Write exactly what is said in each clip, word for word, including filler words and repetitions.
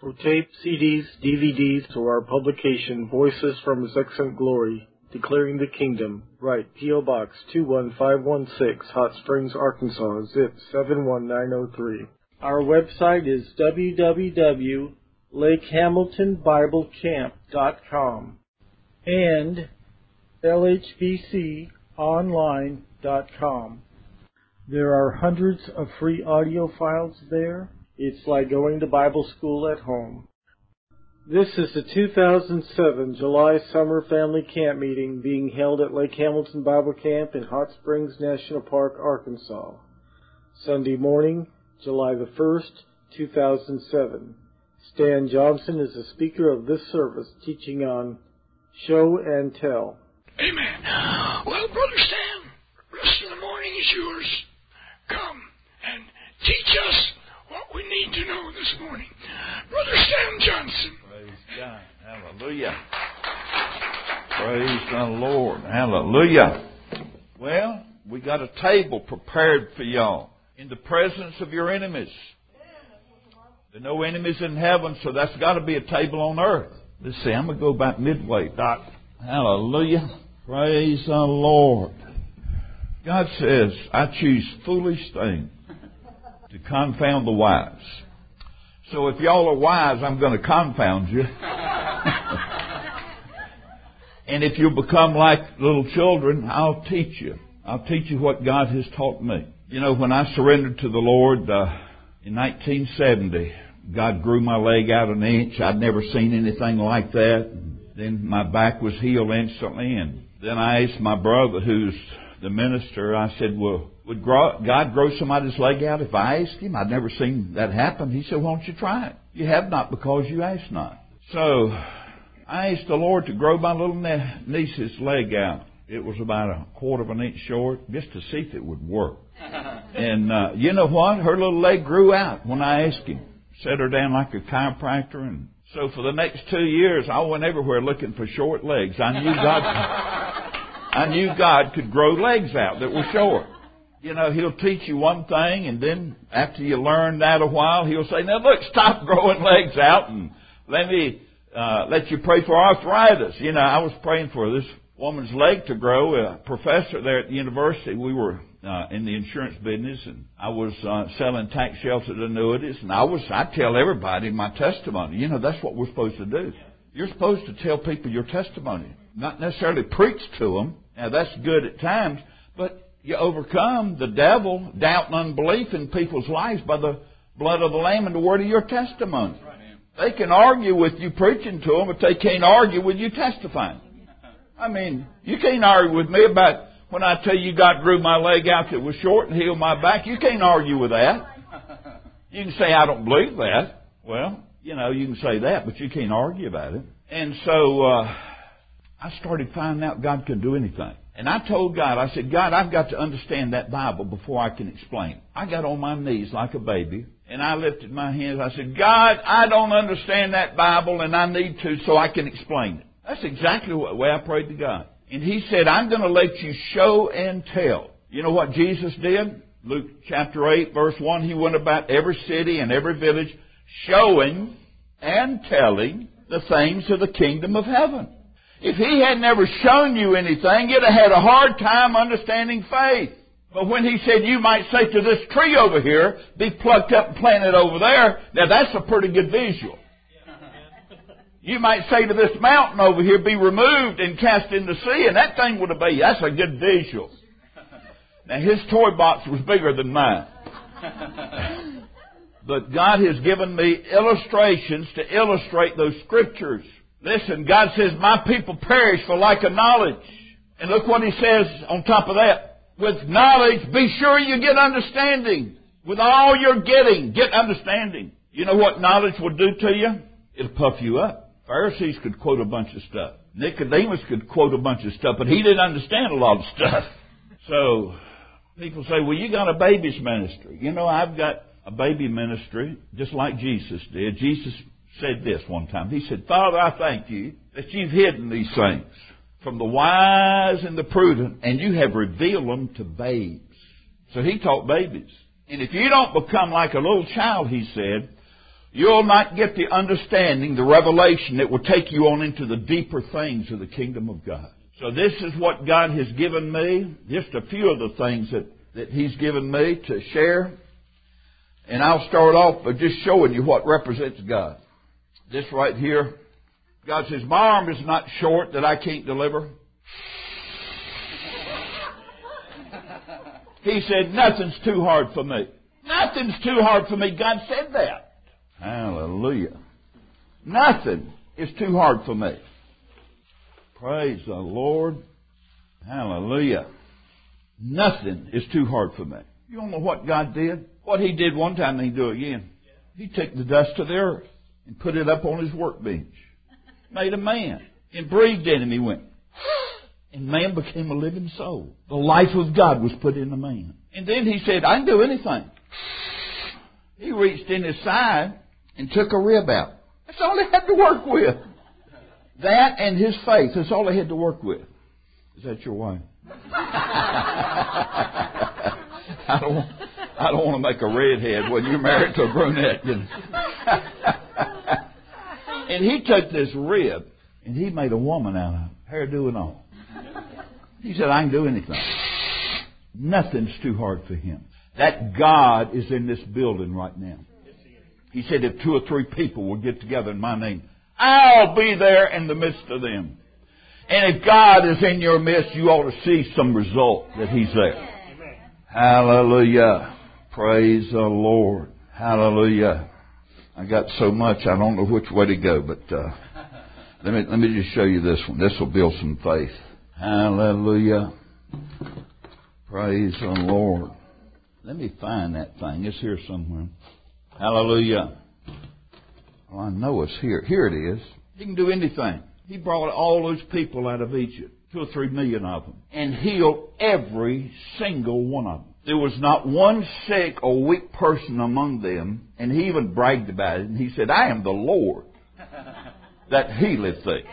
For tape, C Ds, D V Ds, or our publication, Voices from His Excellent Glory, Declaring the Kingdom, write P O. Box two one five one six, Hot Springs, Arkansas, zip seven one nine zero three. Our website is w w w dot lake hamilton bible camp dot com and l h b c online dot com. There are hundreds of free audio files there. It's like going to Bible school at home. This is the two thousand seven July Summer Family Camp Meeting being held at Lake Hamilton Bible Camp in Hot Springs National Park, Arkansas. Sunday morning, July the first, two thousand seven. Stan Johnson is the speaker of this service, teaching on Show and Tell. Amen. Well, Brother Stan, the rest of the morning is yours. Come and teach us what we need to know this morning. Brother Stan Johnson. Praise God. Hallelujah. Praise the Lord. Hallelujah. Well, we got a table prepared for y'all in the presence of your enemies. There are no enemies in heaven, so that's got to be a table on earth. Let's see, I'm going to go about midway, Doc. Hallelujah. Praise the Lord. God says, I choose foolish things to confound the wise. So if y'all are wise, I'm going to confound you. And if you become like little children, I'll teach you. I'll teach you what God has taught me. You know, when I surrendered to the Lord uh, in nineteen seventy, God grew my leg out an inch. I'd never seen anything like that. Then my back was healed instantly. And then I asked my brother, who's the minister, I said, well, would God grow somebody's leg out if I asked him? I'd never seen that happen. He said, why don't you try it? You have not because you ask not. So I asked the Lord to grow my little niece's leg out. It was about a quarter of an inch short, just to see if it would work. And uh, you know what? Her little leg grew out when I asked him. Set her down like a chiropractor. And so for the next two years, I went everywhere looking for short legs. I knew God, I knew God could grow legs out that were short. You know, He'll teach you one thing, and then after you learn that a while, He'll say, now look, stop growing legs out and let me uh, let you pray for arthritis. You know, I was praying for this woman's leg to grow. A professor there at the university, we were uh, in the insurance business, and I was uh, selling tax sheltered annuities, and I was, I tell everybody my testimony. You know, that's what we're supposed to do. You're supposed to tell people your testimony, not necessarily preach to them. Now, that's good at times, but you overcome the devil, doubt and unbelief in people's lives by the blood of the Lamb and the word of your testimony. They can argue with you preaching to them, but they can't argue with you testifying. I mean, you can't argue with me about when I tell you God grew my leg out that was short and healed my back. You can't argue with that. You can say, I don't believe that. Well, you know, you can say that, but you can't argue about it. And so uh, I started finding out God could do anything. And I told God, I said, God, I've got to understand that Bible before I can explain it. I got on my knees like a baby, and I lifted my hands. I said, God, I don't understand that Bible, and I need to so I can explain it. That's exactly the way I prayed to God. And He said, I'm going to let you show and tell. You know what Jesus did? Luke chapter eight, verse one, He went about every city and every village showing and telling the things of the kingdom of heaven. If He had never shown you anything, you'd have had a hard time understanding faith. But when He said, you might say to this tree over here, be plucked up and planted over there, now that's a pretty good visual. You might say to this mountain over here, be removed and cast in the sea, and that thing would obey you. That's a good visual. Now, His toy box was bigger than mine. But God has given me illustrations to illustrate those scriptures. Listen, God says, my people perish for lack of knowledge. And look what He says on top of that. With knowledge, be sure you get understanding. With all you're getting, get understanding. You know what knowledge will do to you? It'll puff you up. Pharisees could quote a bunch of stuff. Nicodemus could quote a bunch of stuff, but he didn't understand a lot of stuff. So people say, well, you got a baby's ministry. You know, I've got a baby ministry just like Jesus did. Jesus said this one time. He said, Father, I thank you that you've hidden these things from the wise and the prudent, and you have revealed them to babes. So He taught babies. And if you don't become like a little child, He said, You'll not get the understanding, the revelation that will take you on into the deeper things of the kingdom of God. So this is what God has given me, just a few of the things that, that He's given me to share. And I'll start off by just showing you what represents God. This right here, God says, my arm is not short that I can't deliver. He said, nothing's too hard for me. Nothing's too hard for me. God said that. Hallelujah. Nothing is too hard for me. Praise the Lord. Hallelujah. Nothing is too hard for me. You don't know what God did? What He did one time, He do again. He took the dust of the earth and put it up on His workbench. Made a man and breathed in him. He went, and man became a living soul. The life of God was put in the man. And then He said, I can do anything. He reached in His side and took a rib out. That's all He had to work with. That and His faith. That's all He had to work with. Is that your wife? I don't, I don't want to make a redhead when you're married to a brunette. You know? And He took this rib and He made a woman out of it, hairdo and all. He said, I can do anything. Nothing's too hard for Him. That God is in this building right now. He said, if two or three people will get together in my name, I'll be there in the midst of them. And if God is in your midst, you ought to see some result that He's there. Hallelujah. Praise the Lord. Hallelujah. I got so much, I don't know which way to go, but uh, let me let me just show you this one. This will build some faith. Hallelujah. Praise the Lord. Let me find that thing. It's here somewhere. Hallelujah. Oh, I know it's here. Here it is. He can do anything. He brought all those people out of Egypt, two or three million of them, and healed every single one of them. There was not one sick or weak person among them, and He even bragged about it. And He said, I am the Lord that healeth thee.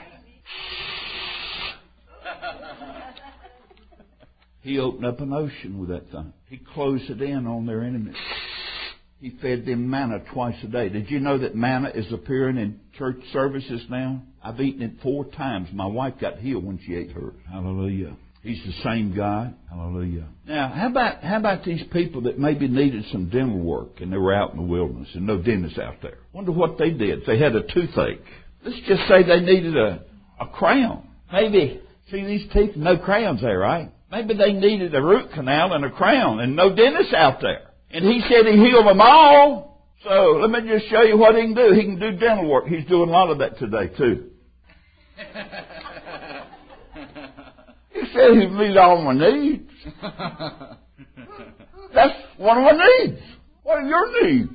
He opened up an ocean with that thing. He closed it in on their enemies. He fed them manna twice a day. Did you know that manna is appearing in church services now? I've eaten it four times. My wife got healed when she ate hers. Hallelujah. He's the same God. Hallelujah. Now, how about how about these people that maybe needed some dental work and they were out in the wilderness and no dentist out there? Wonder what they did. They had a toothache. Let's just say they needed a, a crown. Maybe, see these teeth, no crowns there, right? Maybe they needed a root canal and a crown and no dentist out there. And He said He healed them all. So let me just show you what He can do. He can do dental work. He's doing a lot of that today too. He said He meet all my needs. That's one of my needs. What are your needs?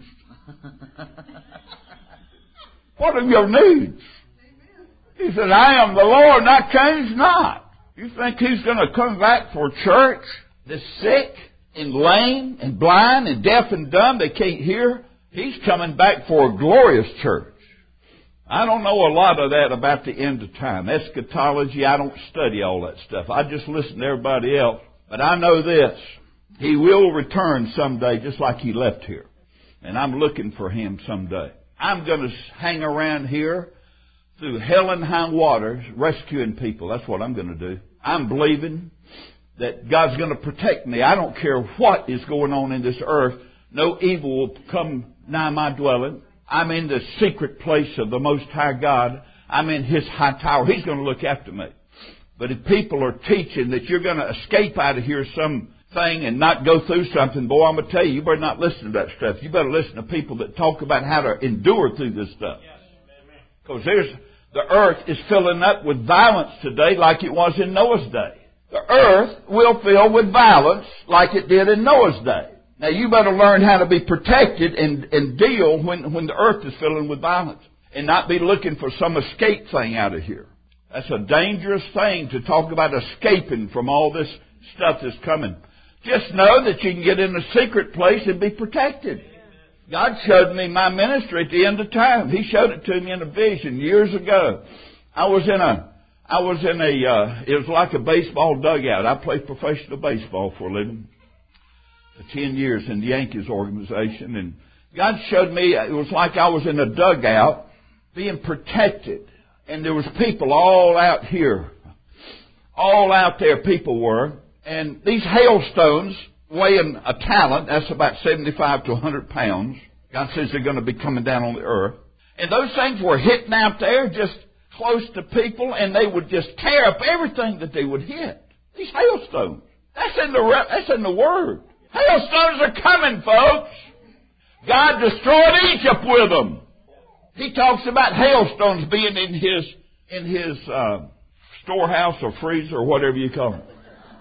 What are your needs? He said, I am the Lord and I change not. You think He's going to come back for a church that's sick and lame and blind and deaf and dumb? They can't hear. He's coming back for a glorious church. I don't know a lot of that about the end of time. Eschatology, I don't study all that stuff. I just listen to everybody else. But I know this. He will return someday just like He left here. And I'm looking for Him someday. I'm going to hang around here through hell and high waters rescuing people. That's what I'm going to do. I'm believing that God's going to protect me. I don't care what is going on in this earth. No evil will come nigh my dwelling. I'm in the secret place of the Most High God. I'm in His high tower. He's going to look after me. But if people are teaching that you're going to escape out of here something and not go through something, boy, I'm going to tell you, you better not listen to that stuff. You better listen to people that talk about how to endure through this stuff. Because there's the earth is filling up with violence today like it was in Noah's day. The earth will fill with violence like it did in Noah's day. Now, you better learn how to be protected and, and deal when, when the earth is filling with violence and not be looking for some escape thing out of here. That's a dangerous thing to talk about escaping from all this stuff that's coming. Just know that you can get in a secret place and be protected. God showed me my ministry at the end of time. He showed it to me in a vision years ago. I was in a, I was in a, uh, it was like a baseball dugout. I played professional baseball for a living. For ten years in the Yankees organization, and God showed me it was like I was in a dugout being protected. And there was people all out here. All out there people were. And these hailstones weighing a talent, that's about seventy-five to one hundred pounds. God says they're going to be coming down on the earth. And those things were hitting out there just close to people, and they would just tear up everything that they would hit. These hailstones. That's in the, that's in the Word. Hailstones are coming, folks. God destroyed Egypt with them. He talks about hailstones being in his in his uh, storehouse or freezer or whatever you call it.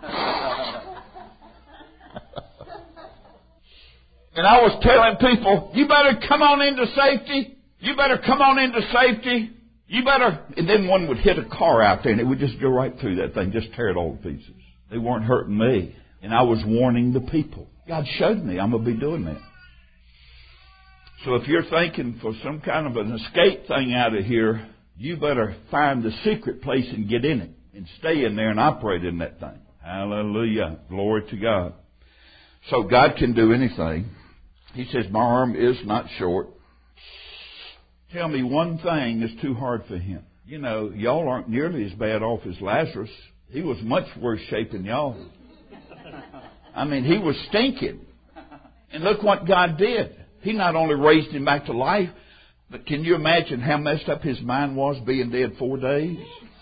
And I was telling people, you better come on into safety. You better come on into safety. You better... And then one would hit a car out there and it would just go right through that thing, just tear it all to pieces. They weren't hurting me. And I was warning the people. God showed me I'm going to be doing that. So if you're thinking for some kind of an escape thing out of here, you better find the secret place and get in it. And stay in there and operate in that thing. Hallelujah. Glory to God. So God can do anything. He says, my arm is not short. Tell me one thing that's too hard for him. You know, y'all aren't nearly as bad off as Lazarus. He was much worse shape than y'all. I mean, he was stinking. And look what God did. He not only raised him back to life, but can you imagine how messed up his mind was being dead four days?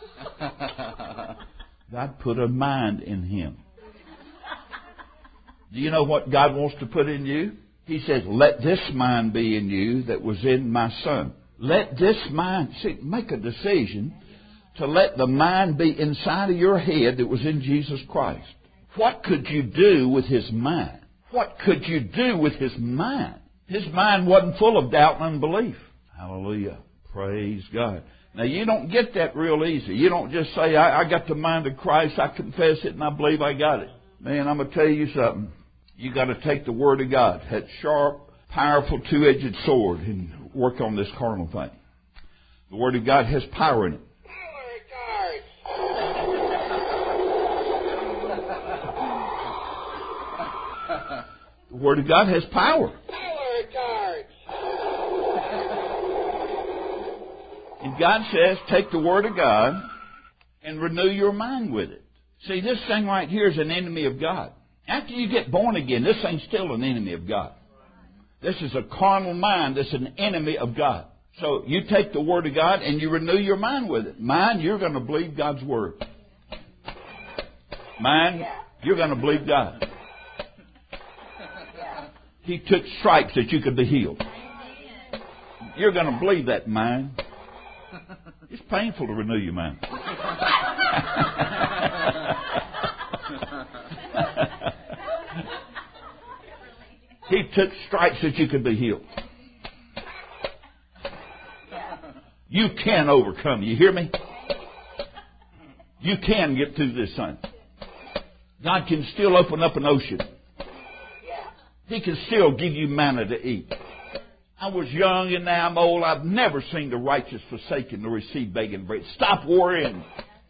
God put a mind in him. Do you know what God wants to put in you? He says, let this mind be in you that was in my Son. Let this mind, see, make a decision to let the mind be inside of your head that was in Jesus Christ. What could you do with his mind? What could you do with his mind? His mind wasn't full of doubt and unbelief. Hallelujah. Praise God. Now, you don't get that real easy. You don't just say, I, I got the mind of Christ, I confess it, and I believe I got it. Man, I'm going to tell you something. You got to take the Word of God, that sharp, powerful, two-edged sword, and work on this carnal thing. The Word of God has power in it. The Word of God has power. And God says, take the Word of God and renew your mind with it. See, this thing right here is an enemy of God. After you get born again, this thing's still an enemy of God. This is a carnal mind that's an enemy of God. So you take the Word of God and you renew your mind with it. Mind, you're going to believe God's Word. Mind, you're going to believe God. He took stripes that you could be healed. You're going to believe that, mind. It's painful to renew your mind. He took stripes that you could be healed. You can overcome. You hear me? You can get through this thing. God can still open up an ocean. He can still give you manna to eat. I was young and now I'm old. I've never seen the righteous forsaken nor receive begging bread. Stop worrying.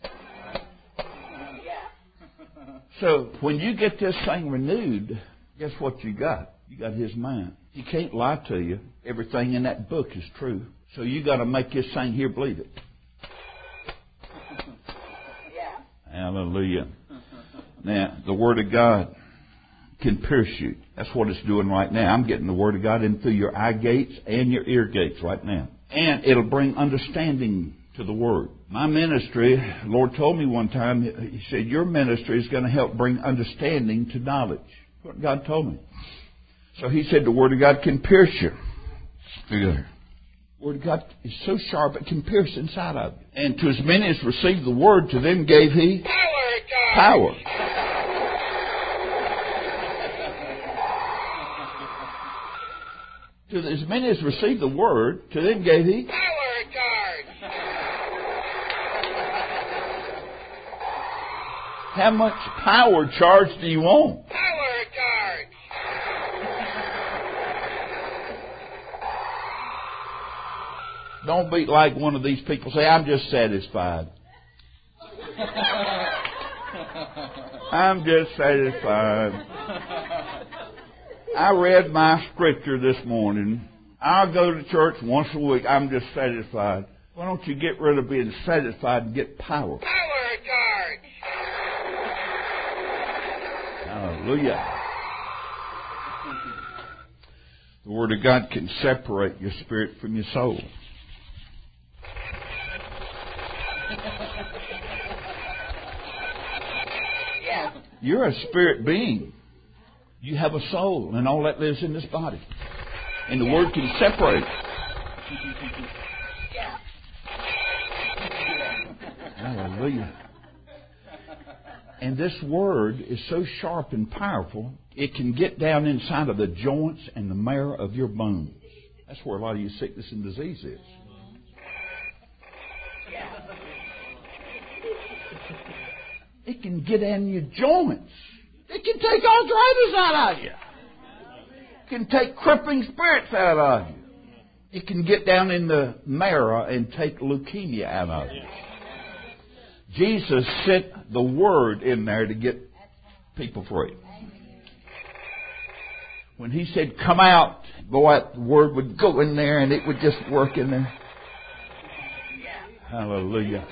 So when you get this thing renewed, guess what you got? You got his mind. He can't lie to you. Everything in that book is true. So you got to make this thing here believe it. Hallelujah. Now, the Word of God can pierce you. That's what it's doing right now. I'm getting the Word of God in through your eye gates and your ear gates right now. And it'll bring understanding to the Word. My ministry, the Lord told me one time, He said, your ministry is going to help bring understanding to knowledge. That's what God told me. So He said the Word of God can pierce you. The Word of God is so sharp it can pierce inside of you. And to as many as received the Word, to them gave He power. To as many as received the Word, to them gave He power. How much power charge do you want? Power charge. Don't be like one of these people. Say, I'm just satisfied. I'm just satisfied. I read my scripture this morning. I'll go to church once a week. I'm just satisfied. Why don't you get rid of being satisfied and get power? Power charge. Hallelujah. The Word of God can separate your spirit from your soul. Yeah. You're a spirit being. You have a soul, and all that lives in this body. And the Yeah. Word can separate. Yeah. Hallelujah. And this Word is so sharp and powerful, it can get down inside of the joints and the marrow of your bones. That's where a lot of your sickness and disease is. It can get in your joints. It can take arthritis out of you. It can take crippling spirits out of you. It can get down in the marrow and take leukemia out of you. Jesus sent the Word in there to get people free. When He said, come out, go out, the Word would go in there and it would just work in there. Hallelujah.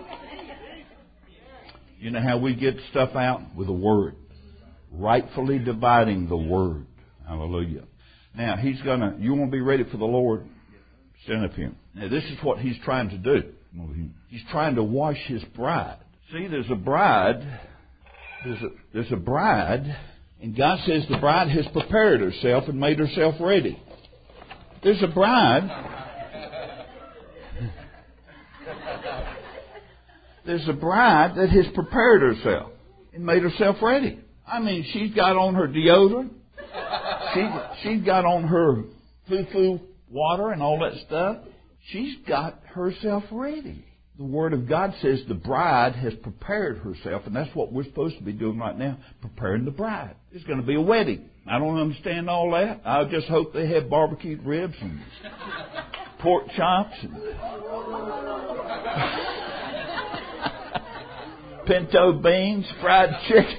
You know how we get stuff out? With the Word. Rightfully dividing the Word. Hallelujah. Now, He's going to, you want to be ready for the Lord? Stand up here. Now, this is what He's trying to do. He's trying to wash His bride. See, there's a bride. There's a, there's a bride. And God says the bride has prepared herself and made herself ready. There's a bride. There's a bride that has prepared herself and made herself ready. I mean, she's got on her deodorant. She, she's got on her foo-foo water and all that stuff. She's got herself ready. The Word of God says the bride has prepared herself, and that's what we're supposed to be doing right now, preparing the bride. It's going to be a wedding. I don't understand all that. I just hope they have barbecued ribs and pork chops and pinto beans, fried chicken.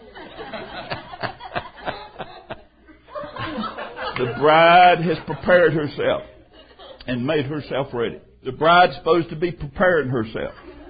The bride has prepared herself and made herself ready. The bride's supposed to be preparing herself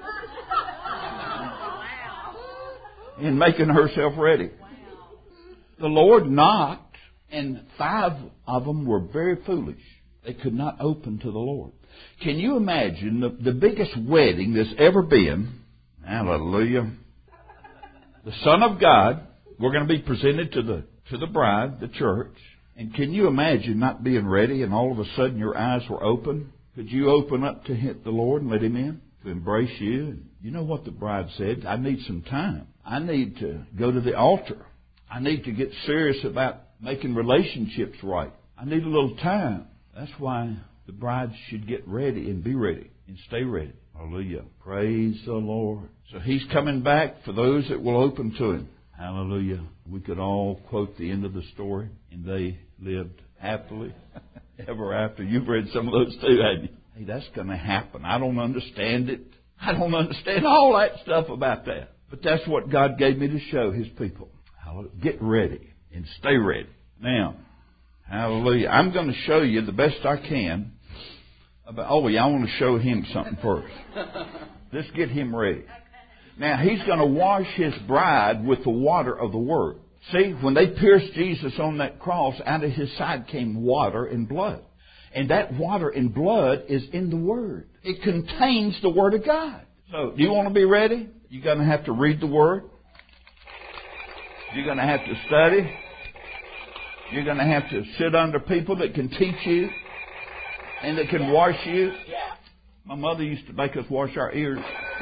and making herself ready. The Lord knocked, and five of them were very foolish. They could not open to the Lord. Can you imagine the, the biggest wedding that's ever been? Hallelujah. The Son of God, we're going to be presented to the to the bride, the church. And can you imagine not being ready and all of a sudden your eyes were open? Could you open up to hit the Lord and let Him in to embrace you? You know what the bride said? I need some time. I need to go to the altar. I need to get serious about making relationships right. I need a little time. That's why the bride should get ready and be ready and stay ready. Hallelujah. Praise the Lord. So He's coming back for those that will open to Him. Hallelujah. We could all quote the end of the story. And they lived happily ever after. You've read some of those too, haven't you? Hey, that's going to happen. I don't understand it. I don't understand all that stuff about that. But that's what God gave me to show His people. Get ready and stay ready. Now, hallelujah. I'm going to show you the best I can about, oh yeah, I want to show Him something first. Let's get Him ready. Now, He's going to wash His bride with the water of the Word. See, when they pierced Jesus on that cross, out of His side came water and blood. And that water and blood is in the Word. It contains the Word of God. So, do you want to be ready? You're going to have to read the Word. You're going to have to study. You're going to have to sit under people that can teach you and that can wash you. My mother used to make us wash our ears.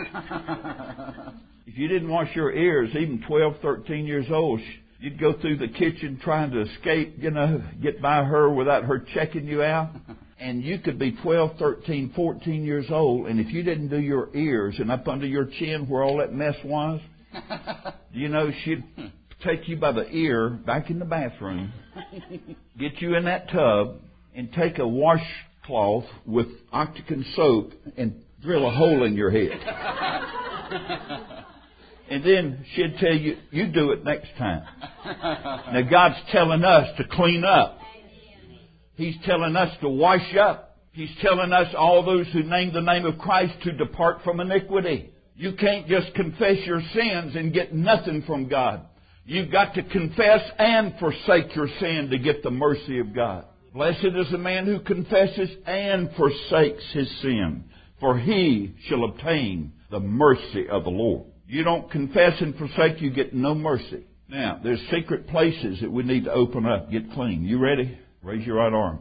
If you didn't wash your ears, even twelve, thirteen years old, you'd go through the kitchen trying to escape, you know, get by her without her checking you out. And you could be twelve, thirteen, fourteen years old, and if you didn't do your ears and up under your chin where all that mess was, you know, she'd take you by the ear back in the bathroom, get you in that tub, and take a washcloth with Octagon soap and drill a hole in your head. And then she'd tell you, you do it next time. Now God's telling us to clean up. He's telling us to wash up. He's telling us, all those who name the name of Christ, to depart from iniquity. You can't just confess your sins and get nothing from God. You've got to confess and forsake your sin to get the mercy of God. Blessed is the man who confesses and forsakes his sin, for he shall obtain the mercy of the Lord. You don't confess and forsake, you get no mercy. Now, there's secret places that we need to open up, get clean. You ready? Raise your right arm.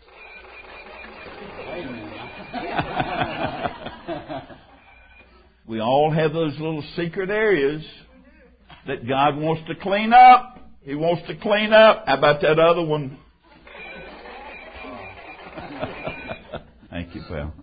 We all have those little secret areas that God wants to clean up. He wants to clean up. How about that other one? Thank you, pal.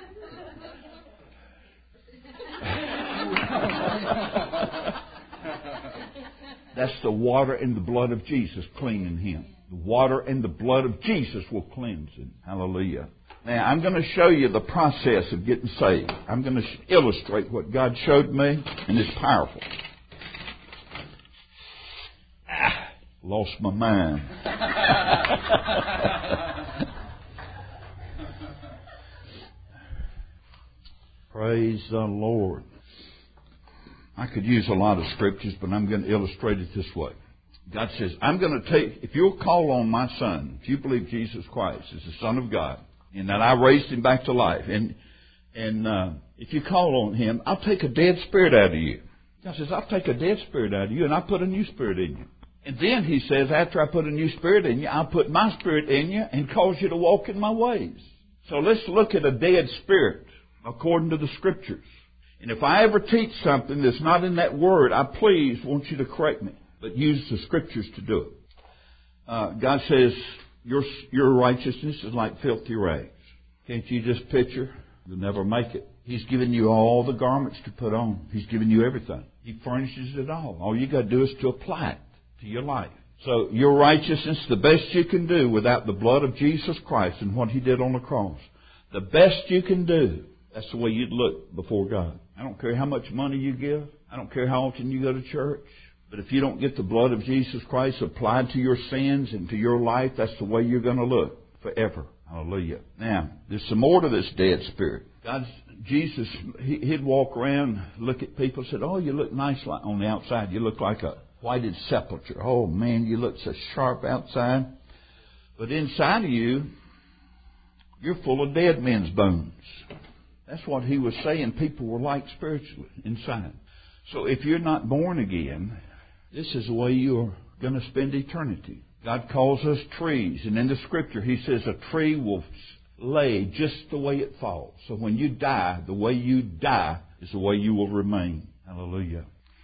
That's the water and the blood of Jesus cleaning him. The water and the blood of Jesus will cleanse him. Hallelujah. Now, I'm going to show you the process of getting saved. I'm going to sh- illustrate what God showed me, and it's powerful. Ah, lost my mind. Praise the Lord. I could use a lot of scriptures, but I'm going to illustrate it this way. God says, I'm going to take, if you'll call on my Son, if you believe Jesus Christ is the Son of God, and that I raised him back to life, and and uh, if you call on him, I'll take a dead spirit out of you. God says, I'll take a dead spirit out of you, and I'll put a new spirit in you. And then he says, after I put a new spirit in you, I'll put my spirit in you and cause you to walk in my ways. So let's look at a dead spirit according to the Scriptures. And if I ever teach something that's not in that word, I please want you to correct me, but use the Scriptures to do it. Uh, God says, your, your righteousness is like filthy rags. Can't you just picture? You'll never make it. He's given you all the garments to put on. He's given you everything. He furnishes it all. All you got to do is to apply it to your life. So your righteousness, the best you can do without the blood of Jesus Christ and what He did on the cross, the best you can do, that's the way you'd look before God. I don't care how much money you give. I don't care how often you go to church. But if you don't get the blood of Jesus Christ applied to your sins and to your life, that's the way you're going to look forever. Hallelujah. Now, there's some more to this dead spirit. God's, Jesus, He'd walk around, look at people and said, oh, you look nice on the outside. You look like a whited sepulcher. Oh, man, you look so sharp outside. But inside of you, you're full of dead men's bones. That's what He was saying people were like spiritually inside. So if you're not born again, this is the way you're going to spend eternity. God calls us trees. And in the Scripture, He says a tree will lay just the way it falls. So when you die, the way you die is the way you will remain. Hallelujah.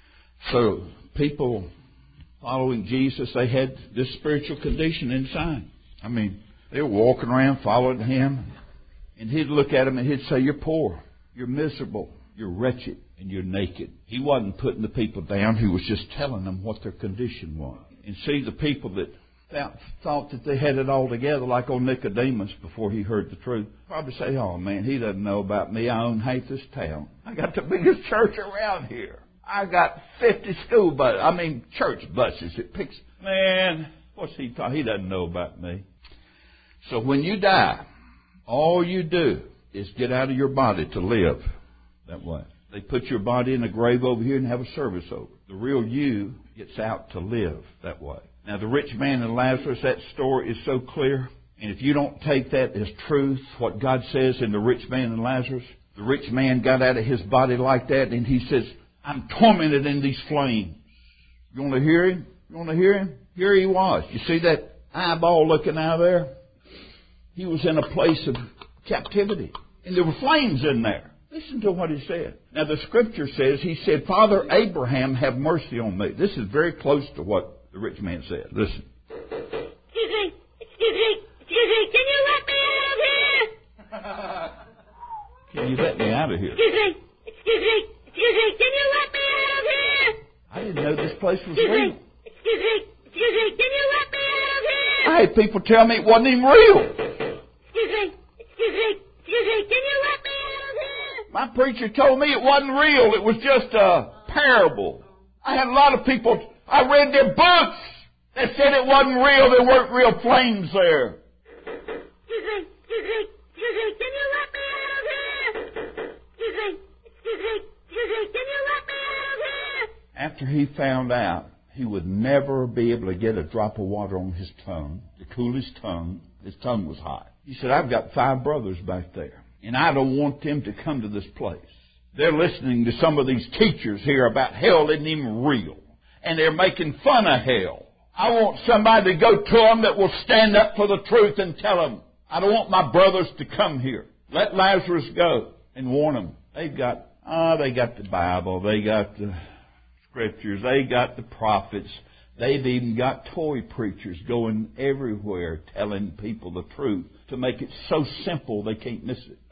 So people following Jesus, they had this spiritual condition inside. I mean, they were walking around following Him. And He'd look at them and He'd say, you're poor, you're miserable, you're wretched, and you're naked. He wasn't putting the people down. He was just telling them what their condition was. And see, the people that thought that they had it all together, like old Nicodemus before he heard the truth, probably say, oh man, he doesn't know about me. I own half this town. I got the biggest church around here. I got fifty school buses. I mean, church buses. It picks, man, what's he talking? He doesn't know about me. So when you die, all you do is get out of your body to live that way. They put your body in a grave over here and have a service over. The real you gets out to live that way. Now, the rich man and Lazarus, that story is so clear. And if you don't take that as truth, what God says in the rich man and Lazarus, the rich man got out of his body like that, and he says, I'm tormented in these flames. You want to hear him? You want to hear him? Here he was. You see that eyeball looking out there? He was in a place of captivity. And there were flames in there. Listen to what he said. Now, the Scripture says, he said, Father Abraham, have mercy on me. This is very close to what the rich man said. Listen. Excuse me. Excuse me. Excuse me. Can you let me out of here? Can you let me out of here? Excuse me. Excuse me. Excuse me. Can you let me out of here? I didn't know this place was Excuse real. me. Excuse me. Excuse me. Can you let me out of here? I had people tell me it wasn't even real. Excuse me. Excuse me. Excuse me. Can you let me out of here? My preacher told me it wasn't real. It was just a parable. I had a lot of people, I read their books that said it wasn't real. There weren't real flames there. Excuse me, excuse me, excuse me, can you let me out of here? Excuse me, excuse me, excuse me, can you let me out of here? After he found out he would never be able to get a drop of water on his tongue, to cool his tongue, his tongue was hot. He said, I've got five brothers back there, and I don't want them to come to this place. They're listening to some of these teachers here about hell isn't even real, and they're making fun of hell. I want somebody to go to them that will stand up for the truth and tell them, I don't want my brothers to come here. Let Lazarus go and warn them. They've got, ah, oh, they got the Bible, they got the Scriptures, they got the prophets. They've even got toy preachers going everywhere telling people the truth to make it so simple they can't miss it.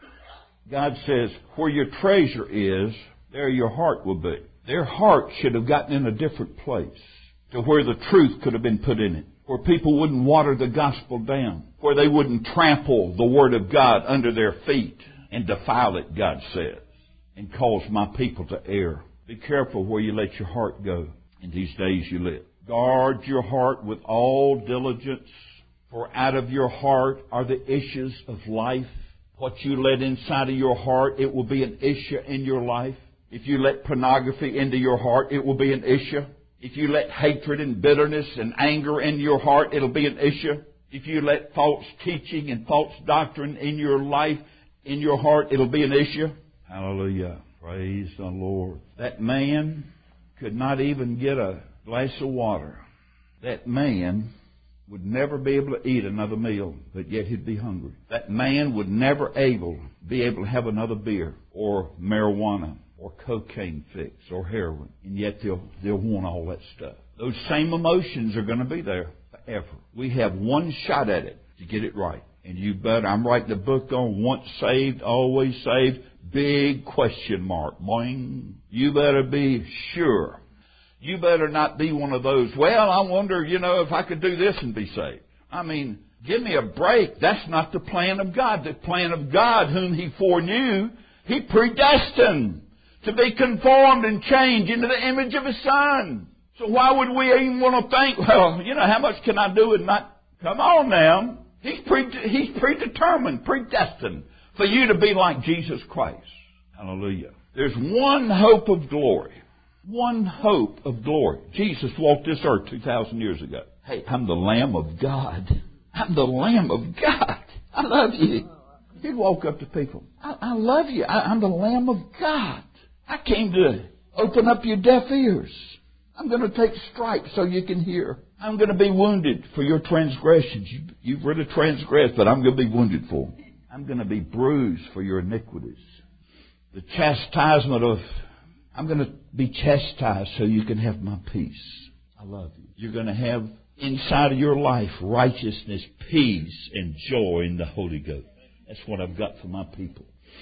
God says, where your treasure is, there your heart will be. Their heart should have gotten in a different place to where the truth could have been put in it, where people wouldn't water the gospel down, where they wouldn't trample the Word of God under their feet and defile it, God says, and cause my people to err. Be careful where you let your heart go in these days you live. Guard your heart with all diligence, for out of your heart are the issues of life. What you let inside of your heart, it will be an issue in your life. If you let pornography into your heart, it will be an issue. If you let hatred and bitterness and anger in your heart, it'll be an issue. If you let false teaching and false doctrine in your life, in your heart, it'll be an issue. Hallelujah. Praise the Lord. That man could not even get a glass of water. That man would never be able to eat another meal, but yet he'd be hungry. That man would never able be able to have another beer or marijuana or cocaine fix or heroin, and yet they'll they'll want all that stuff. Those same emotions are going to be there forever. We have one shot at it to get it right. And you better, I'm writing a book on once saved, always saved, big question mark. Boing. You better be sure. You better not be one of those, well, I wonder, you know, if I could do this and be saved. I mean, give me a break. That's not the plan of God. The plan of God, whom He foreknew, He predestined to be conformed and changed into the image of His Son. So why would we even want to think, well, you know, how much can I do and not? Come on now. He's, pre- he's predetermined, predestined for you to be like Jesus Christ. Hallelujah. There's one hope of glory. One hope of glory. Jesus walked this earth two thousand years ago. Hey, I'm the Lamb of God. I'm the Lamb of God. I love you. He'd walk up to people. I, I love you. I, I'm the Lamb of God. I came to open up your deaf ears. I'm going to take stripes so you can hear. I'm going to be wounded for your transgressions. You, you've really transgressed, but I'm going to be wounded for them. I'm going to be bruised for your iniquities. The chastisement of, I'm going to be chastised so you can have my peace. I love you. You're going to have inside of your life righteousness, peace, and joy in the Holy Ghost. That's what I've got for my people.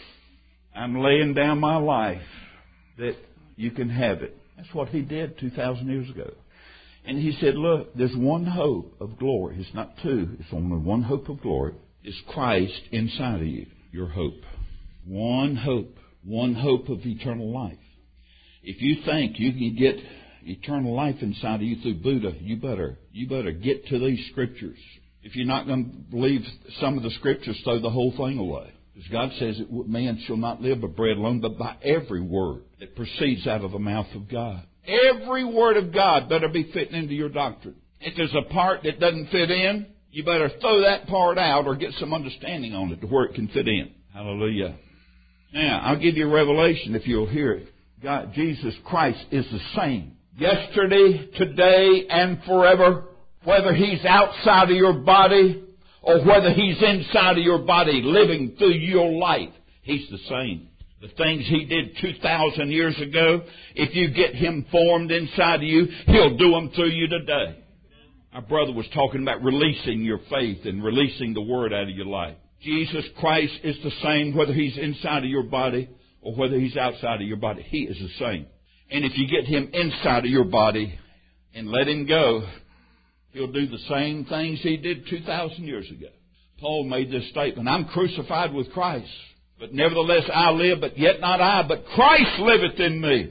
I'm laying down my life that you can have it. That's what He did two thousand years ago. And He said, look, there's one hope of glory. It's not two. It's only one hope of glory. It's Christ inside of you, your hope. One hope. One hope of eternal life. If you think you can get eternal life inside of you through Buddha, you better, you better get to these Scriptures. If you're not going to believe some of the Scriptures, throw the whole thing away. Because God says that man shall not live by bread alone, but by every word that proceeds out of the mouth of God. Every word of God better be fitting into your doctrine. If there's a part that doesn't fit in, you better throw that part out or get some understanding on it to where it can fit in. Hallelujah. Now, I'll give you a revelation if you'll hear it. God, Jesus Christ is the same. Yesterday, today, and forever. Whether He's outside of your body or whether He's inside of your body living through your life, He's the same. The things He did two thousand years ago, if you get Him formed inside of you, He'll do them through you today. Our brother was talking about releasing your faith and releasing the Word out of your life. Jesus Christ is the same whether He's inside of your body or whether He's outside of your body. He is the same. And if you get Him inside of your body and let Him go, He'll do the same things He did two thousand years ago. Paul made this statement, I'm crucified with Christ, but nevertheless I live, but yet not I, but Christ liveth in me.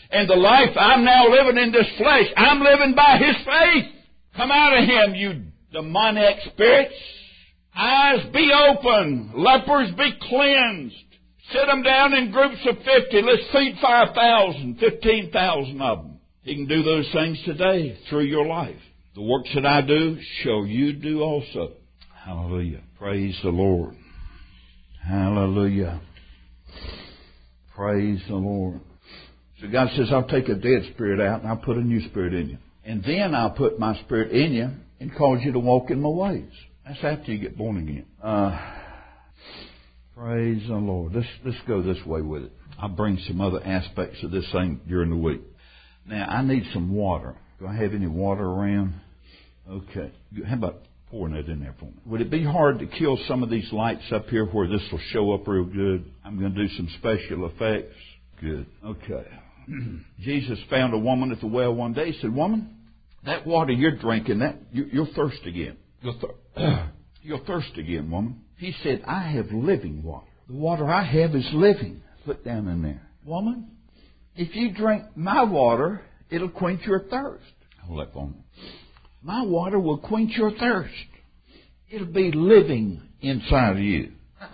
And the life I'm now living in this flesh, I'm living by His faith. Come out of him, you demoniac spirits. Eyes be open. Lepers be cleansed. Sit them down in groups of fifty. Let's feed five thousand, fifteen thousand of them. He can do those things today through your life. The works that I do shall you do also. Hallelujah. Praise the Lord. Hallelujah. Praise the Lord. So God says, I'll take a dead spirit out and I'll put a new spirit in you. And then I'll put my spirit in you and cause you to walk in my ways. That's after you get born again. Uh, praise the Lord. Let's, let's go this way with it. I'll bring some other aspects of this thing during the week. Now, I need some water. Do I have any water around? Okay. How about pouring that in there for me? Would it be hard to kill some of these lights up here where this will show up real good? I'm going to do some special effects. Good. Okay. Jesus found a woman at the well one day. He said, woman, that water you're drinking, that you, you'll thirst again. You'll, th- you'll thirst again, woman. He said, I have living water. The water I have is living. Put down in there. Woman, if you drink my water, it'll quench your thirst. Hold that for me. My water will quench your thirst. It'll be living inside of you.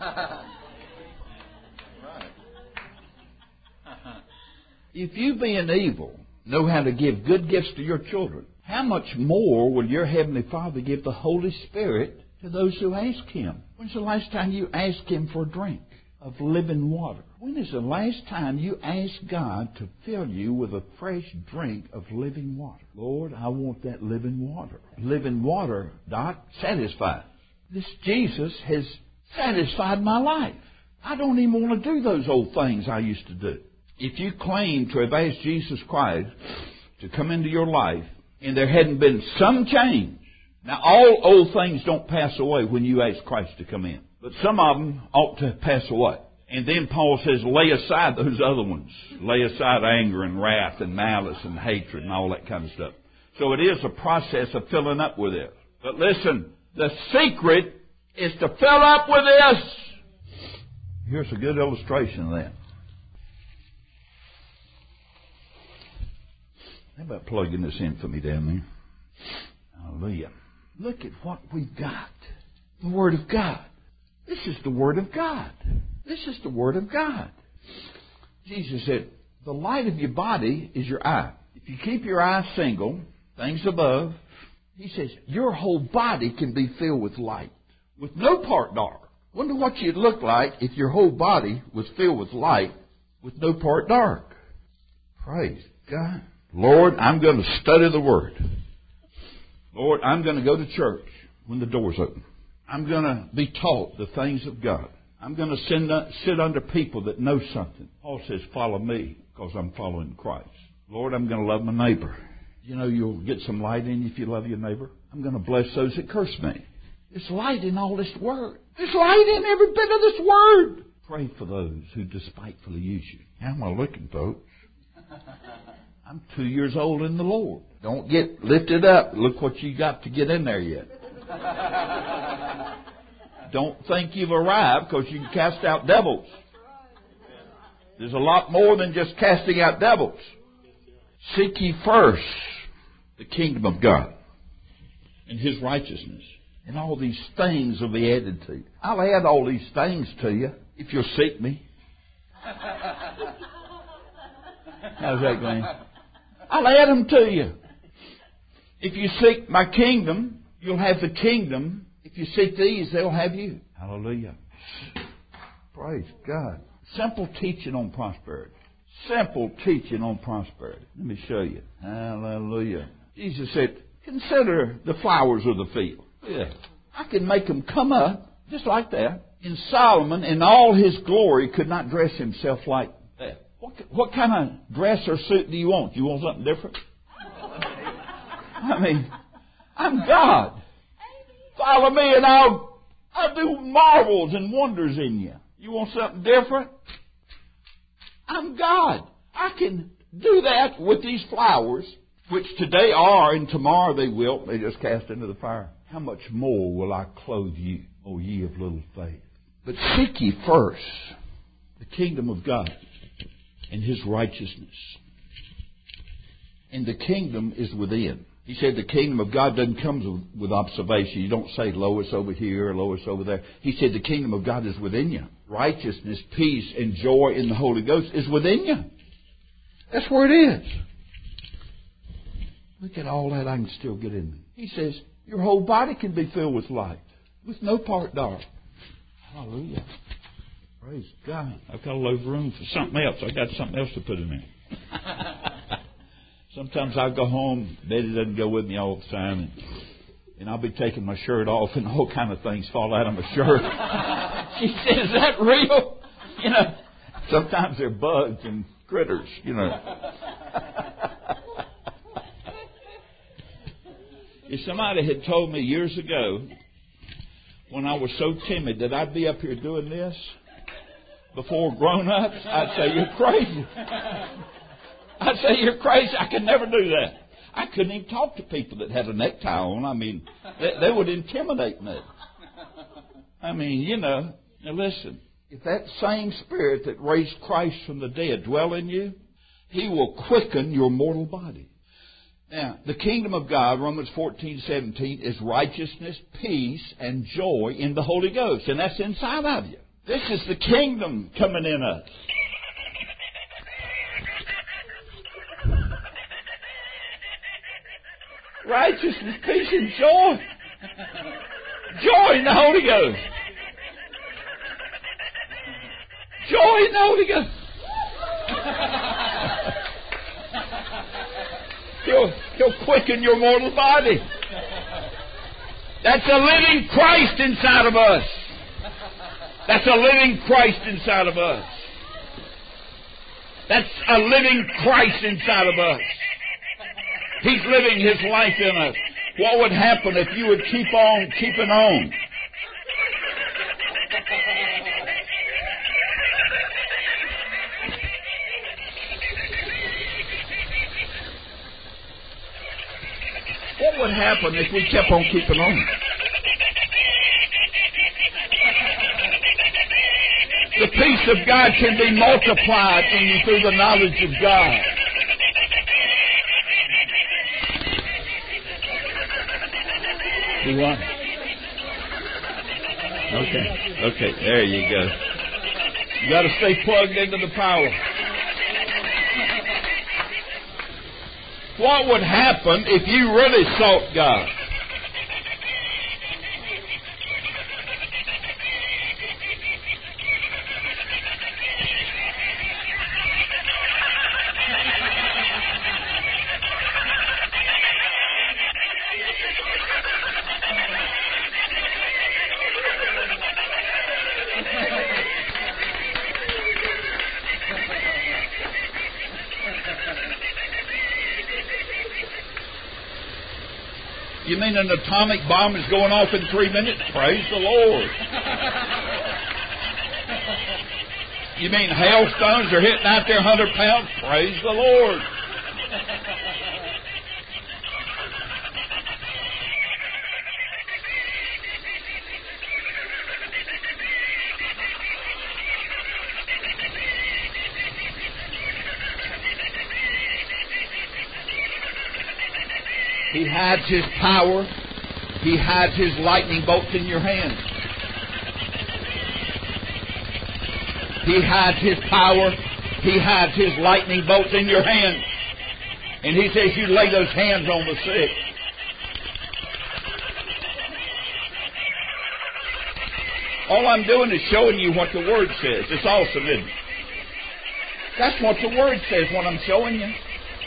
If you, being evil, know how to give good gifts to your children, how much more will your Heavenly Father give the Holy Spirit to those who ask Him? When's the last time you asked Him for a drink of living water? When is the last time you asked God to fill you with a fresh drink of living water? Lord, I want that living water. Living water, Doc, satisfies. This Jesus has satisfied my life. I don't even want to do those old things I used to do. If you claim to have asked Jesus Christ to come into your life and there hadn't been some change, now all old things don't pass away when you ask Christ to come in, but some of them ought to pass away. And then Paul says, lay aside those other ones. Lay aside anger and wrath and malice and hatred and all that kind of stuff. So it is a process of filling up with this. But listen, the secret is to fill up with this. Here's a good illustration of that. How about plugging this in for me down there? Hallelujah. Look at what we've got. The Word of God. This is the Word of God. This is the Word of God. Jesus said, the light of your body is your eye. If you keep your eye single, things above, He says, your whole body can be filled with light, with no part dark. Wonder what you'd look like if your whole body was filled with light, with no part dark. Praise God. Lord, I'm going to study the Word. Lord, I'm going to go to church when the doors open. I'm going to be taught the things of God. I'm going to send, uh, sit under people that know something. Paul says, follow me because I'm following Christ. Lord, I'm going to love my neighbor. You know, you'll get some light in you if you love your neighbor. I'm going to bless those that curse me. There's light in all this Word. There's light in every bit of this Word. Pray for those who despitefully use you. How am I looking, folks? I'm two years old in the Lord. Don't get lifted up. Look what you got to get in there yet. Don't think you've arrived because you can cast out devils. There's a lot more than just casting out devils. Seek ye first the kingdom of God and His righteousness, and all these things will be added to you. I'll add all these things to you if you'll seek me. How's that going? I'll add them to you. If you seek my kingdom, you'll have the kingdom. If you seek these, they'll have you. Hallelujah. Praise God. Simple teaching on prosperity. Simple teaching on prosperity. Let me show you. Hallelujah. Jesus said, consider the flowers of the field. Yeah. I can make them come up just like that. And Solomon, in all his glory, could not dress himself like that. What, what kind of dress or suit do you want? You want something different? I mean, I'm God. Follow me and I'll, I'll do marvels and wonders in you. You want something different? I'm God. I can do that with these flowers, which today are and tomorrow they will. They just cast into the fire. How much more will I clothe you, O ye of little faith? But seek ye first the kingdom of God and His righteousness, And the kingdom is within. He said the kingdom of God doesn't come with observation. You don't say, Lois over here, Lois over there. He said the kingdom of God is within you. Righteousness, peace, and joy in the Holy Ghost is within you. That's where it is. Look at all that I can still get in me. He says, your whole body can be filled with light, with no part dark. Hallelujah. Praise God. I've got a little room for something else. I've got something else to put in there. Sometimes I'll go home. Betty doesn't go with me all the time. And, and I'll be taking my shirt off and all kind of things fall out of my shirt. She says, is that real? You know, sometimes they're bugs and critters, you know. If somebody had told me years ago, when I was so timid that I'd be up here doing this before grown-ups, I'd say, you're crazy. I'd say, you're crazy. I could never do that. I couldn't even talk to people that had a necktie on. I mean, they, they would intimidate me. I mean, you know, now listen, if that same Spirit that raised Christ from the dead dwell in you, He will quicken your mortal body. Now, the kingdom of God, Romans fourteen seventeen, is righteousness, peace, and joy in the Holy Ghost. And that's inside of you. This is the kingdom coming in us. Righteousness, peace, and joy. Joy in the Holy Ghost. Joy in the Holy Ghost. He'll, he'll quicken your mortal body. That's a living Christ inside of us. That's a living Christ inside of us. That's a living Christ inside of us. He's living His life in us. What would happen if you would keep on keeping on? What would happen if we kept on keeping on? The peace of God can be multiplied in you through the knowledge of God. You want it? Okay. Okay. There you go. You got to stay plugged into the power. What would happen if you really sought God? You mean an atomic bomb is going off in three minutes? Praise the Lord. You mean hailstones are hitting out there one hundred pounds? Praise the Lord. He hides His power. He hides His lightning bolts in your hands. He hides His power. He hides His lightning bolts in your hands. And He says you lay those hands on the sick. All I'm doing is showing you what the Word says. It's awesome, isn't it? That's what the Word says, what I'm showing you.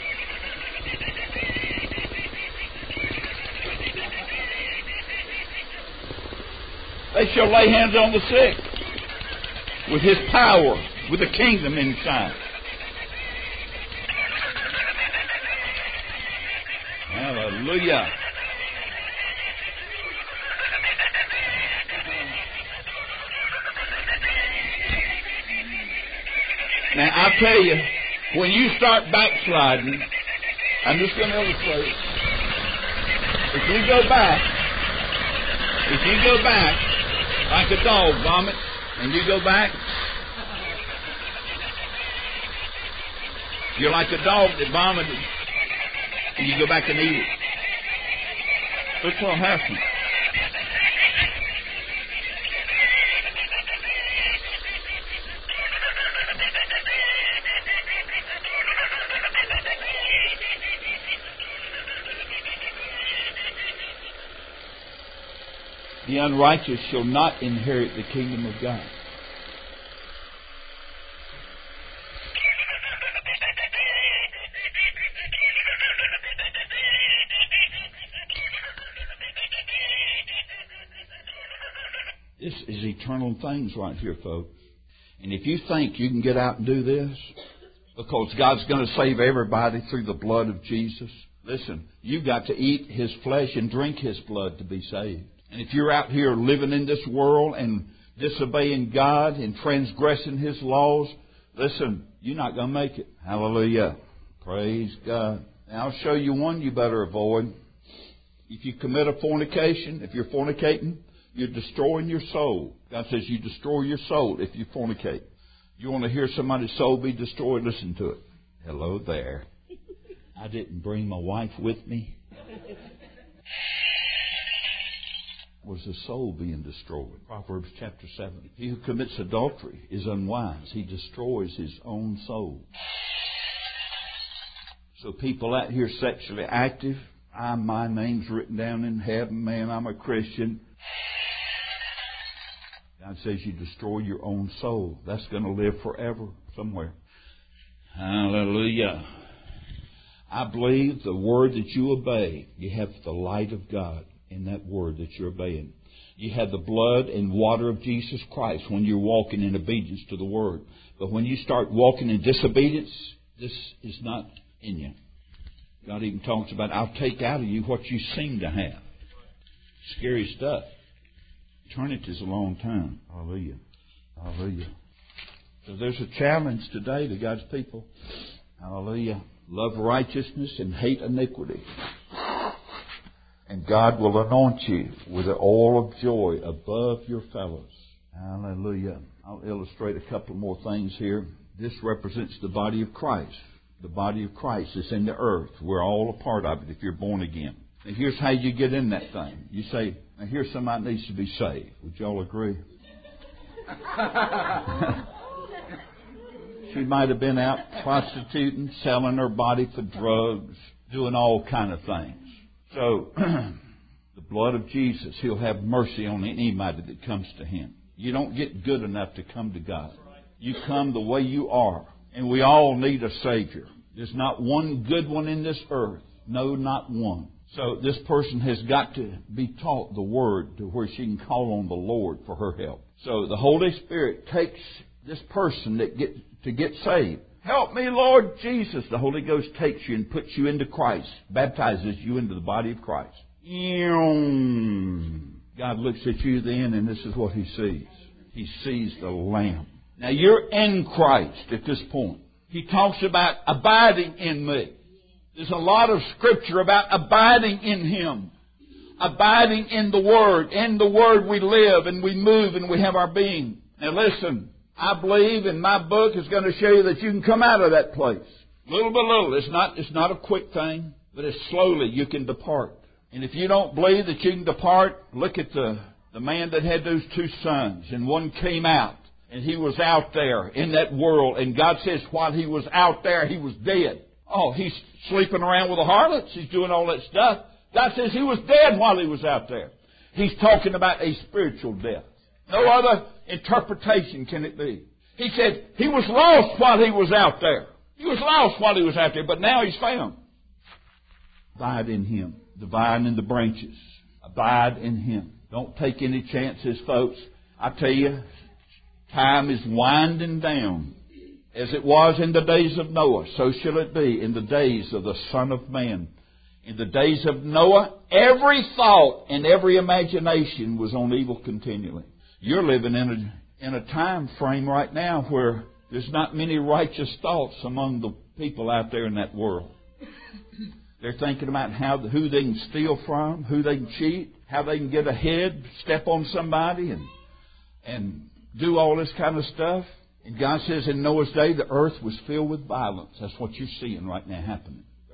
They shall lay hands on the sick with His power, with the kingdom inside. Hallelujah. Now, I tell you, when you start backsliding, I'm just going to illustrate. If you go back, if you go back, like a dog vomit, and you go back, you're like a dog that vomited. and you go back and eat it. That's what happens. The unrighteous shall not inherit the kingdom of God. This is eternal things right here, folks. And if you think you can get out and do this, because God's going to save everybody through the blood of Jesus, listen, you've got to eat His flesh and drink His blood to be saved. And if you're out here living in this world and disobeying God and transgressing His laws, listen, you're not going to make it. Hallelujah. Praise God. Now, I'll show you one you better avoid. If you commit a fornication, if you're fornicating, you're destroying your soul. God says you destroy your soul if you fornicate. You want to hear somebody's soul be destroyed? Listen to it. Hello there. I didn't bring my wife with me. Was the soul being destroyed? Proverbs chapter seven. He who commits adultery is unwise. He destroys his own soul. So people out here sexually active, I, my name's written down in heaven, man, I'm a Christian. God says you destroy your own soul. That's going to live forever somewhere. Hallelujah. I believe the word that you obey, you have the light of God in that word that you're obeying. You have the blood and water of Jesus Christ when you're walking in obedience to the word. But when you start walking in disobedience, this is not in you. God even talks about, I'll take out of you what you seem to have. Scary stuff. Eternity is a long time. Hallelujah. Hallelujah. So there's a challenge today to God's people. Hallelujah. Love righteousness and hate iniquity. And God will anoint you with the oil of joy above your fellows. Hallelujah. I'll illustrate a couple more things here. This represents the body of Christ. The body of Christ is in the earth. We're all a part of it if you're born again. And here's how you get in that thing. You say, now here's somebody that needs to be saved. Would y'all agree? She might have been out prostituting, selling her body for drugs, doing all kind of things. So, the blood of Jesus, He'll have mercy on anybody that comes to Him. You don't get good enough to come to God. You come the way you are. And we all need a Savior. There's not one good one in this earth. No, not one. So this person has got to be taught the Word to where she can call on the Lord for her help. So the Holy Spirit takes this person that get to get saved. Help me, Lord Jesus. The Holy Ghost takes you and puts you into Christ, baptizes you into the body of Christ. God looks at you then, and this is what He sees. He sees the Lamb. Now, you're in Christ at this point. He talks about abiding in me. There's a lot of Scripture about abiding in Him. Abiding in the Word. In the Word we live and we move and we have our being. Now listen, I believe in my book is going to show you that you can come out of that place. Little by little. It's not, it's not a quick thing, but it's slowly you can depart. And if you don't believe that you can depart, look at the, the man that had those two sons. And one came out. And he was out there in that world. And God says while he was out there, he was dead. Oh, he's sleeping around with the harlots. He's doing all that stuff. God says he was dead while he was out there. He's talking about a spiritual death. No other interpretation can it be. He said he was lost while he was out there. He was lost while he was out there, but now he's found. Abide in Him. The vine and the branches. Abide in Him. Don't take any chances, folks. I tell you, time is winding down. As it was in the days of Noah, so shall it be in the days of the Son of Man. In the days of Noah, every thought and every imagination was on evil continually. You're living in a, in a time frame right now where there's not many righteous thoughts among the people out there in that world. They're thinking about how who they can steal from, who they can cheat, how they can get ahead, step on somebody, and and do all this kind of stuff. And God says in Noah's day, the earth was filled with violence. That's what you're seeing right now happening. The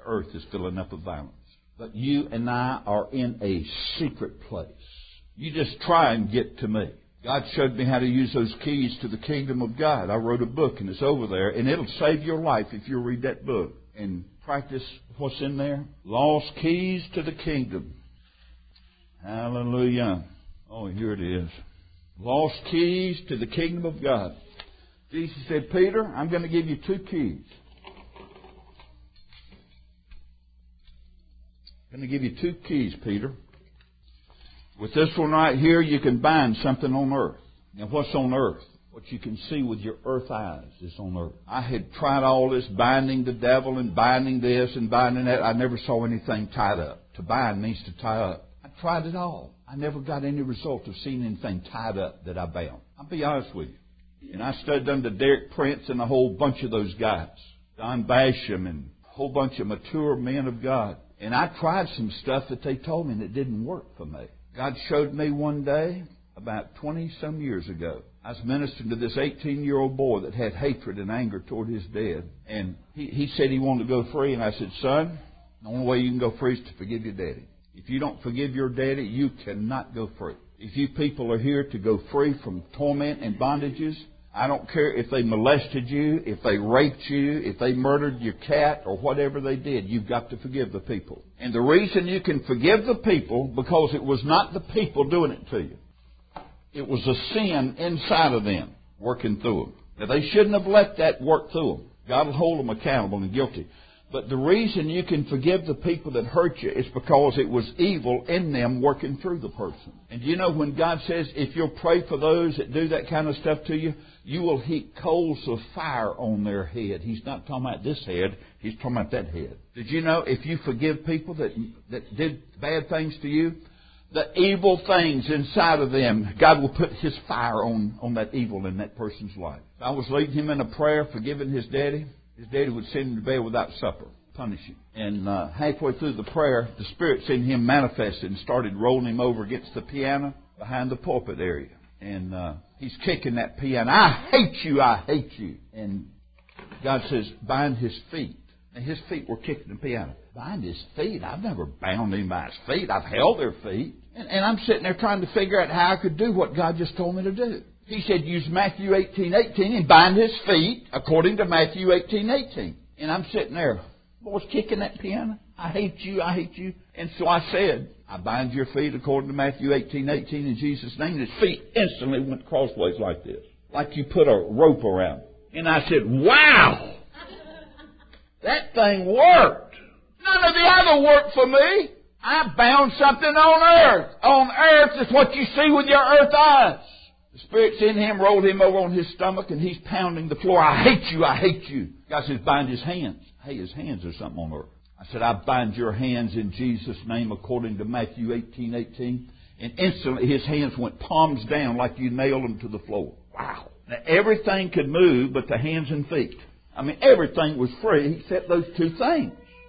earth is filling up with violence. But you and I are in a secret place. You just try and get to me. God showed me how to use those keys to the kingdom of God. I wrote a book, and it's over there, and it'll save your life if you read that book and practice what's in there. Lost keys to the kingdom. Hallelujah. Oh, here it is. Lost keys to the kingdom of God. Jesus said, Peter, I'm going to give you two keys. I'm going to give you two keys, Peter. With this one right here, you can bind something on earth. Now, what's on earth? What you can see with your earth eyes is on earth. I had tried all this binding the devil and binding this and binding that. I never saw anything tied up. To bind means to tie up. I tried it all. I never got any result of seeing anything tied up that I bound. I'll be honest with you. And I studied under Derek Prince and a whole bunch of those guys. Don Basham and a whole bunch of mature men of God. And I tried some stuff that they told me and it didn't work for me. God showed me one day, about twenty-some years ago, I was ministering to this eighteen-year-old boy that had hatred and anger toward his dad. And he, he said he wanted to go free. And I said, son, the only way you can go free is to forgive your daddy. If you don't forgive your daddy, you cannot go free. If you people are here to go free from torment and bondages, I don't care if they molested you, if they raped you, if they murdered your cat, or whatever they did. You've got to forgive the people. And the reason you can forgive the people, because it was not the people doing it to you. It was a sin inside of them working through them. Now, they shouldn't have let that work through them. God will hold them accountable and guilty. But the reason you can forgive the people that hurt you is because it was evil in them working through the person. And you know, when God says, if you'll pray for those that do that kind of stuff to you, you will heap coals of fire on their head. He's not talking about this head. He's talking about that head. Did you know if you forgive people that, that did bad things to you, the evil things inside of them, God will put His fire on, on that evil in that person's life. I was leading him in a prayer, forgiving his daddy. His daddy would send him to bed without supper, punish him. And uh, halfway through the prayer, the Spirit in him manifested and started rolling him over against the piano behind the pulpit area. And uh, he's kicking that piano. I hate you, I hate you. And God says, bind his feet. And his feet were kicking the piano. Bind his feet? I've never bound him by his feet. I've held their feet. And, and I'm sitting there trying to figure out how I could do what God just told me to do. He said, use Matthew eighteen eighteen and bind his feet according to Matthew eighteen eighteen. And I'm sitting there, boys kicking that piano. I hate you, I hate you. And so I said, I bind your feet according to Matthew eighteen eighteen in Jesus' name. And his feet instantly went crossways like this, like you put a rope around. And I said, wow, that thing worked. None of the other worked for me. I bound something on earth. On earth is what you see with your earth eyes. The Spirit's in him, rolled him over on his stomach, and he's pounding the floor. I hate you, I hate you. God says, bind his hands. Hey, his hands are something on earth. I said, I bind your hands in Jesus' name according to Matthew eighteen eighteen. And instantly his hands went palms down like you nailed them to the floor. Wow. Now everything could move but the hands and feet. I mean, everything was free except those two things.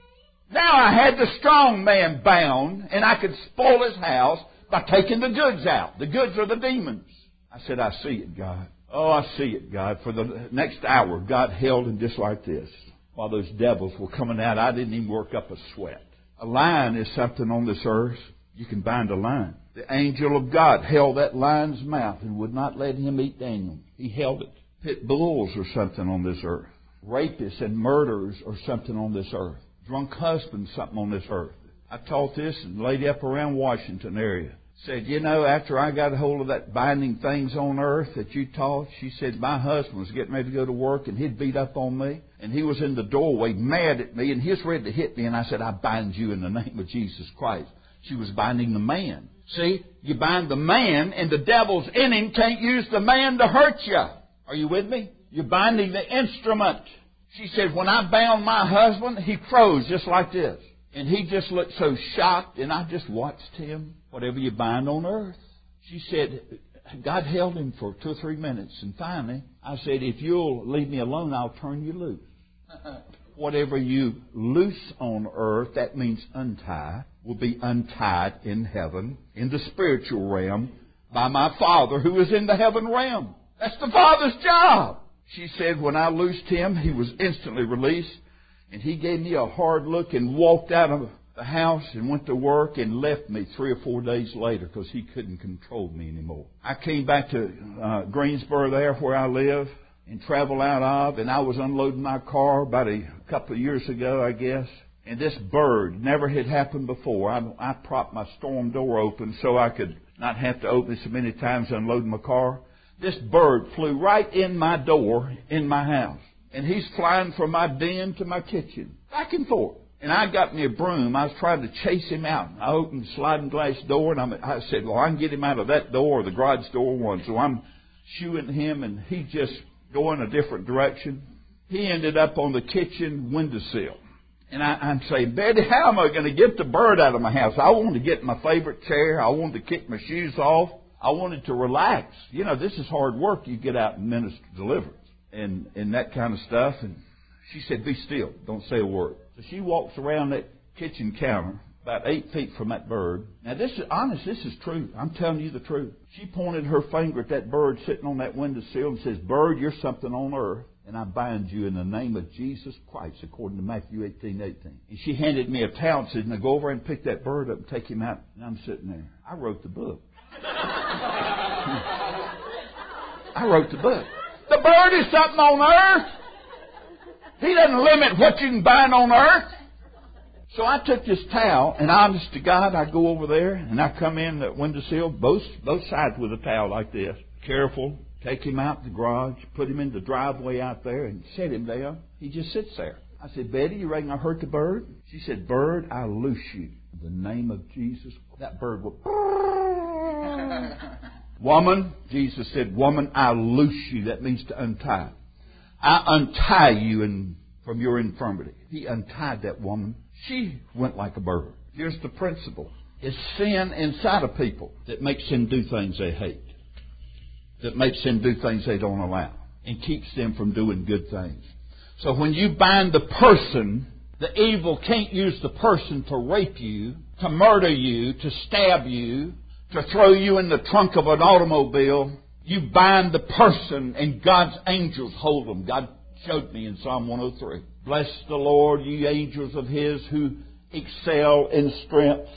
Now I had the strong man bound, and I could spoil his house by taking the goods out. The goods are the demons. I said, I see it, God. Oh, I see it, God. For the next hour, God held him just like this. While those devils were coming out, I didn't even work up a sweat. A lion is something on this earth. You can bind a lion. The angel of God held that lion's mouth and would not let him eat Daniel. He held it. Pit bulls are something on this earth. Rapists and murderers are something on this earth. Drunk husbands something on this earth. I taught this, and a lady up around Washington area said, you know, after I got a hold of that binding things on earth that you taught, she said, my husband was getting ready to go to work, and he'd beat up on me. And he was in the doorway mad at me, and he was ready to hit me. And I said, I bind you in the name of Jesus Christ. She was binding the man. See, you bind the man, and the devil's in him can't use the man to hurt you. Are you with me? You're binding the instrument. She said, when I bound my husband, he froze just like this. And he just looked so shocked, and I just watched him. Whatever you bind on earth. She said, God held him for two or three minutes. And finally, I said, if you'll leave me alone, I'll turn you loose. Whatever you loose on earth, that means untie, will be untied in heaven, in the spiritual realm, by my Father who is in the heaven realm. That's the Father's job. She said, when I loosed him, he was instantly released. And he gave me a hard look and walked out of the house and went to work and left me three or four days later because he couldn't control me anymore. I came back to uh, Greensboro there where I live and travel out of, and I was unloading my car about a couple of years ago, I guess. And this bird, never had happened before. I, I propped my storm door open so I could not have to open it so many times unloading my car. This bird flew right in my door in my house. And he's flying from my den to my kitchen, back and forth. And I got me a broom. I was trying to chase him out. I opened the sliding glass door, and I'm, I said, well, I can get him out of that door or the garage door one. So I'm shooing him, and he just going a different direction. He ended up on the kitchen windowsill. And I, I'm saying, Betty, how am I going to get the bird out of my house? I wanted to get in my favorite chair. I wanted to kick my shoes off. I wanted to relax. You know, this is hard work. You get out and minister deliverance and, and that kind of stuff. And she said, be still. Don't say a word. So she walks around that kitchen counter about eight feet from that bird. Now, this is honest. This is true. I'm telling you the truth. She pointed her finger at that bird sitting on that windowsill and says, Bird, you're something on earth. And I bind you in the name of Jesus Christ, according to Matthew eighteen eighteen. And she handed me a towel and said, now go over and pick that bird up and take him out. And I'm sitting there. I wrote the book. I wrote the book. The bird is something on earth. He doesn't limit what you can bind on earth. So I took this towel, and honest to God, I go over there, and I come in the windowsill, both both sides with a towel like this. Careful. Take him out the garage, put him in the driveway out there, and set him down. He just sits there. I said, Betty, you reckon I hurt the bird? She said, Bird, I loose you. In the name of Jesus. That bird would... Woman, Jesus said, Woman, I loose you. That means to untie. I untie you in, from your infirmity. He untied that woman. She went like a bird. Here's the principle. It's sin inside of people that makes them do things they hate. That makes them do things they don't allow and keeps them from doing good things. So when you bind the person, the evil can't use the person to rape you, to murder you, to stab you, to throw you in the trunk of an automobile. You bind the person and God's angels hold them. God showed me in Psalm one oh three. Bless the Lord, ye angels of His who excel in strength.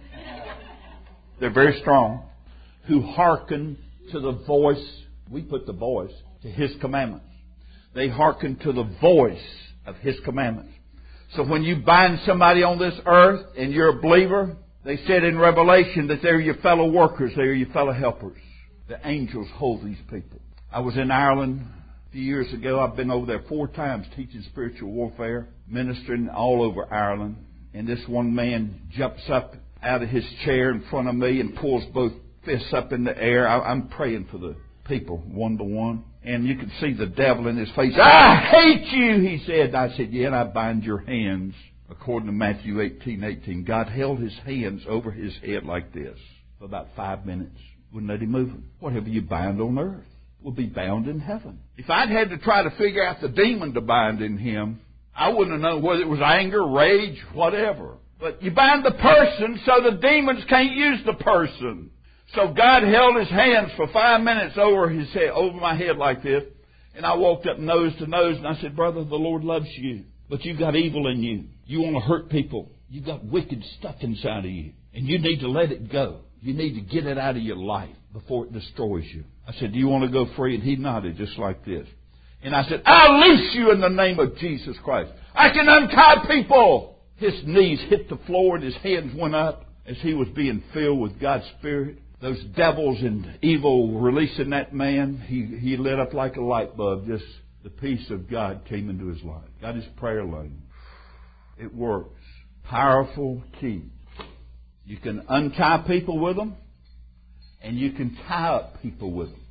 They're very strong. Who hearken to the voice, we put the voice, to His commandments. They hearken to the voice of His commandments. So when you bind somebody on this earth and you're a believer, they said in Revelation that they're your fellow workers, they're your fellow helpers. The angels hold these people. I was in Ireland a few years ago. I've been over there four times teaching spiritual warfare, ministering all over Ireland. And this one man jumps up out of his chair in front of me and pulls both fists up in the air. I, I'm praying for the people one to one. And you can see the devil in his face. I hate you, he said. I said, yeah, and I bind your hands. According to Matthew eighteen eighteen, God held His hands over his head like this for about five minutes. Wouldn't let him move him. Whatever you bind on earth will be bound in heaven. If I'd had to try to figure out the demon to bind in him, I wouldn't have known whether it was anger, rage, whatever. But you bind the person so the demons can't use the person. So God held His hands for five minutes over his head, over my head like this. And I walked up nose to nose and I said, Brother, the Lord loves you. But you've got evil in you. You want to hurt people. You've got wicked stuff inside of you. And you need to let it go. You need to get it out of your life before it destroys you. I said, do you want to go free? And he nodded just like this. And I said, I loose you in the name of Jesus Christ. I can untie people. His knees hit the floor and his hands went up as he was being filled with God's Spirit. Those devils and evil releasing that man, he, he lit up like a light bulb. Just the peace of God came into his life. Got his prayer language. It works. Powerful key. You can untie people with them, and you can tie up people with them.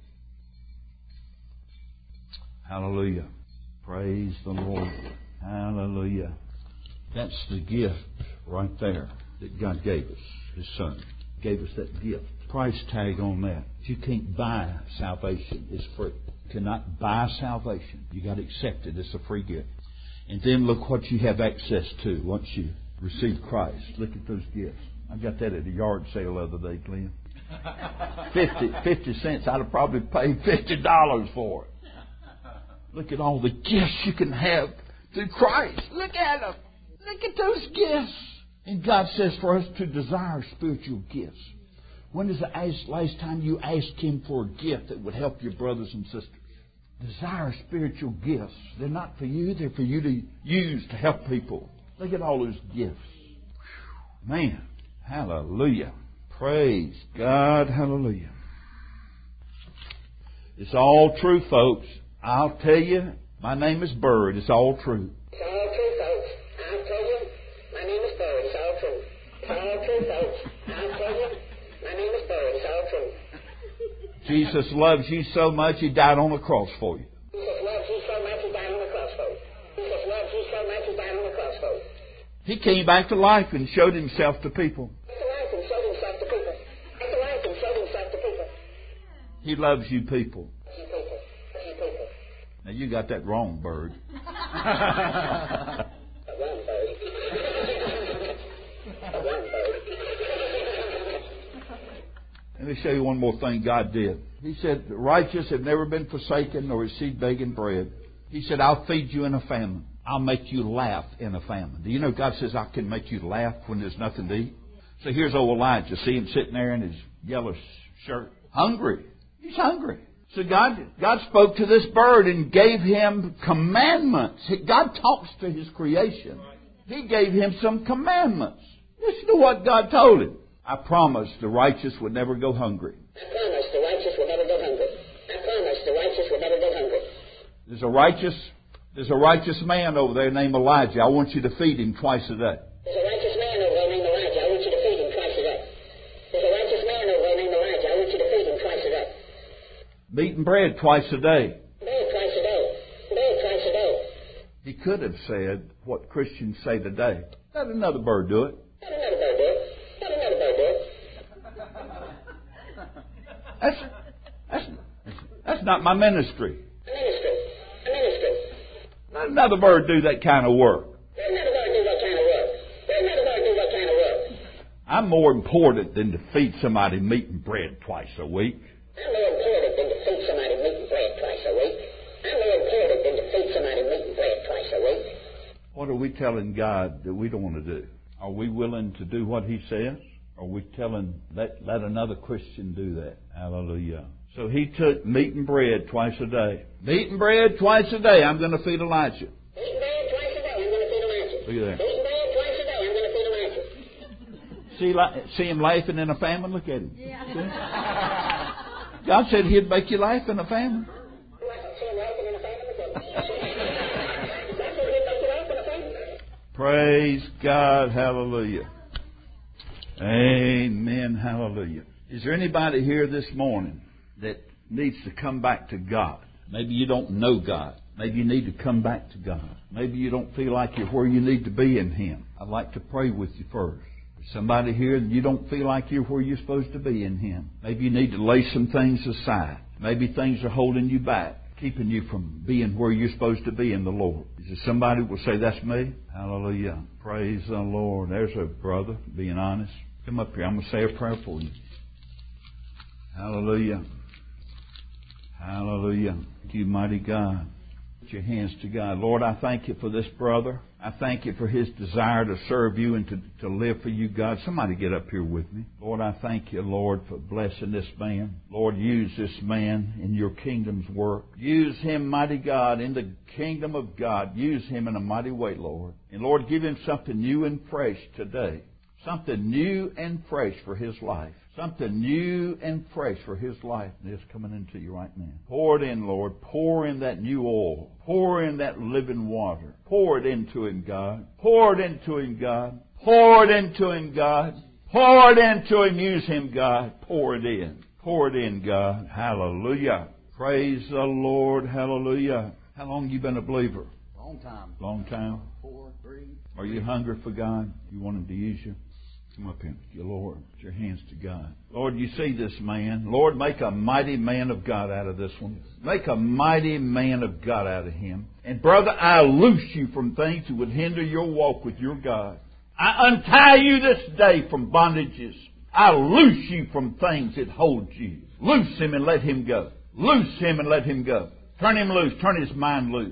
Hallelujah. Praise the Lord. Hallelujah. That's the gift right there that God gave us. His Son gave us that gift. Price tag on that. You can't buy salvation. It's free. You cannot buy salvation. You got to accept it. It's a free gift. And then look what you have access to once you receive Christ. Look at those gifts. I got that at a yard sale the other day, Glenn. fifty, fifty cents. I'd have probably paid fifty dollars for it. Look at all the gifts you can have through Christ. Look at them. Look at those gifts. And God says for us to desire spiritual gifts. When is the last time you asked Him for a gift that would help your brothers and sisters? Desire spiritual gifts. They're not for you. They're for you to use to help people. Look at all those gifts. Man, hallelujah. Praise God, hallelujah. It's all true, folks. I'll tell you, my name is Bird. It's all true. It's all true, folks. I'll tell you, my name is Bird. It's all true. It's all true, folks. I'll tell you, my name is Bird. It's all true. Jesus loves you so much, He died on the cross for you. Jesus loves you so much, He died on the cross for you. Jesus loves you so much, He died on the cross for you. He came back to life and showed Himself to people. Back to life and showed Himself to people. Back to life and showed Himself to people. He loves you people. You people. You people. Now you got that wrong, Bird. A wrong bird. A wrong bird. Let me show you one more thing God did. He said, the righteous have never been forsaken nor his seed begging bread. He said, I'll feed you in a famine. I'll make you laugh in a famine. Do you know God says I can make you laugh when there's nothing to eat? So here's old Elijah. See him sitting there in his yellow shirt. Hungry. He's hungry. So God, God spoke to this bird and gave him commandments. God talks to His creation. He gave him some commandments. Listen to what God told him. I promised the righteous would never go hungry. I promised the righteous would never go hungry. I promised the righteous would never go hungry. There's a righteous, there's a righteous man over there named Elijah. I want you to feed him twice a day. There's a righteous man over there named Elijah. I want you to feed him twice a day. There's a righteous man over there named Elijah. I want you to feed him twice a day. Meat and bread twice a day. Bread twice a day. Bread twice a day. He could have said what Christians say today. Let another bird do it. Let another bird do it. Let another bird do it. That's, that's, that's not my ministry. A ministry. A ministry. Let another bird do that kind of work. Let another bird do that kind of work. Let another bird do that kind of work. I'm more important than to feed somebody meat and bread twice a week. I'm more important than to feed somebody meat and bread twice a week. I'm more important than to feed somebody meat and bread twice a week. What are we telling God that we don't want to do? Are we willing to do what He says? Are we telling, let, let another Christian do that? Hallelujah. So he took meat and bread twice a day. Meat and bread twice a day. I'm going to feed Elijah. Meat and bread twice a day. I'm going to feed Elijah. Look at that. Meat and bread twice a day. I'm going to feed Elijah. See, like, see him laughing in a famine? Look at him. Yeah. God said He'd make you laugh in a famine. See him laughing in a famine? Look at him. God said He'd make you laugh in a famine. Praise God. Hallelujah. Amen. Hallelujah. Is there anybody here this morning that needs to come back to God? Maybe you don't know God. Maybe you need to come back to God. Maybe you don't feel like you're where you need to be in Him. I'd like to pray with you first. There's somebody here that you don't feel like you're where you're supposed to be in Him. Maybe you need to lay some things aside. Maybe things are holding you back, keeping you from being where you're supposed to be in the Lord. Is there somebody who will say, that's me? Hallelujah. Praise the Lord. There's a brother, being honest. Come up here. I'm going to say a prayer for you. Hallelujah. Hallelujah. Thank you, mighty God. Put your hands to God. Lord, I thank You for this brother. I thank You for his desire to serve You and to, to live for You, God. Somebody get up here with me. Lord, I thank You, Lord, for blessing this man. Lord, use this man in Your kingdom's work. Use him, mighty God, in the kingdom of God. Use him in a mighty way, Lord. And Lord, give him something new and fresh today. Something new and fresh for his life. Something new and fresh for his life is coming into You right now. Pour it in, Lord. Pour in that new oil. Pour in that living water. Pour it into him, God. Pour it into him, God. Pour it into him, God. Pour it into him. Use him, God. Pour it in. Pour it in, God. Hallelujah. Praise the Lord. Hallelujah. How long have you been a believer? Long time. Long time. Four, three. Are you hungry for God? You want Him to use you? Come up here, you Lord. Put your hands to God. Lord, You see this man. Lord, make a mighty man of God out of this one. Make a mighty man of God out of him. And brother, I loose you from things that would hinder your walk with your God. I untie you this day from bondages. I loose you from things that hold you. Loose him and let him go. Loose him and let him go. Turn him loose. Turn his mind loose.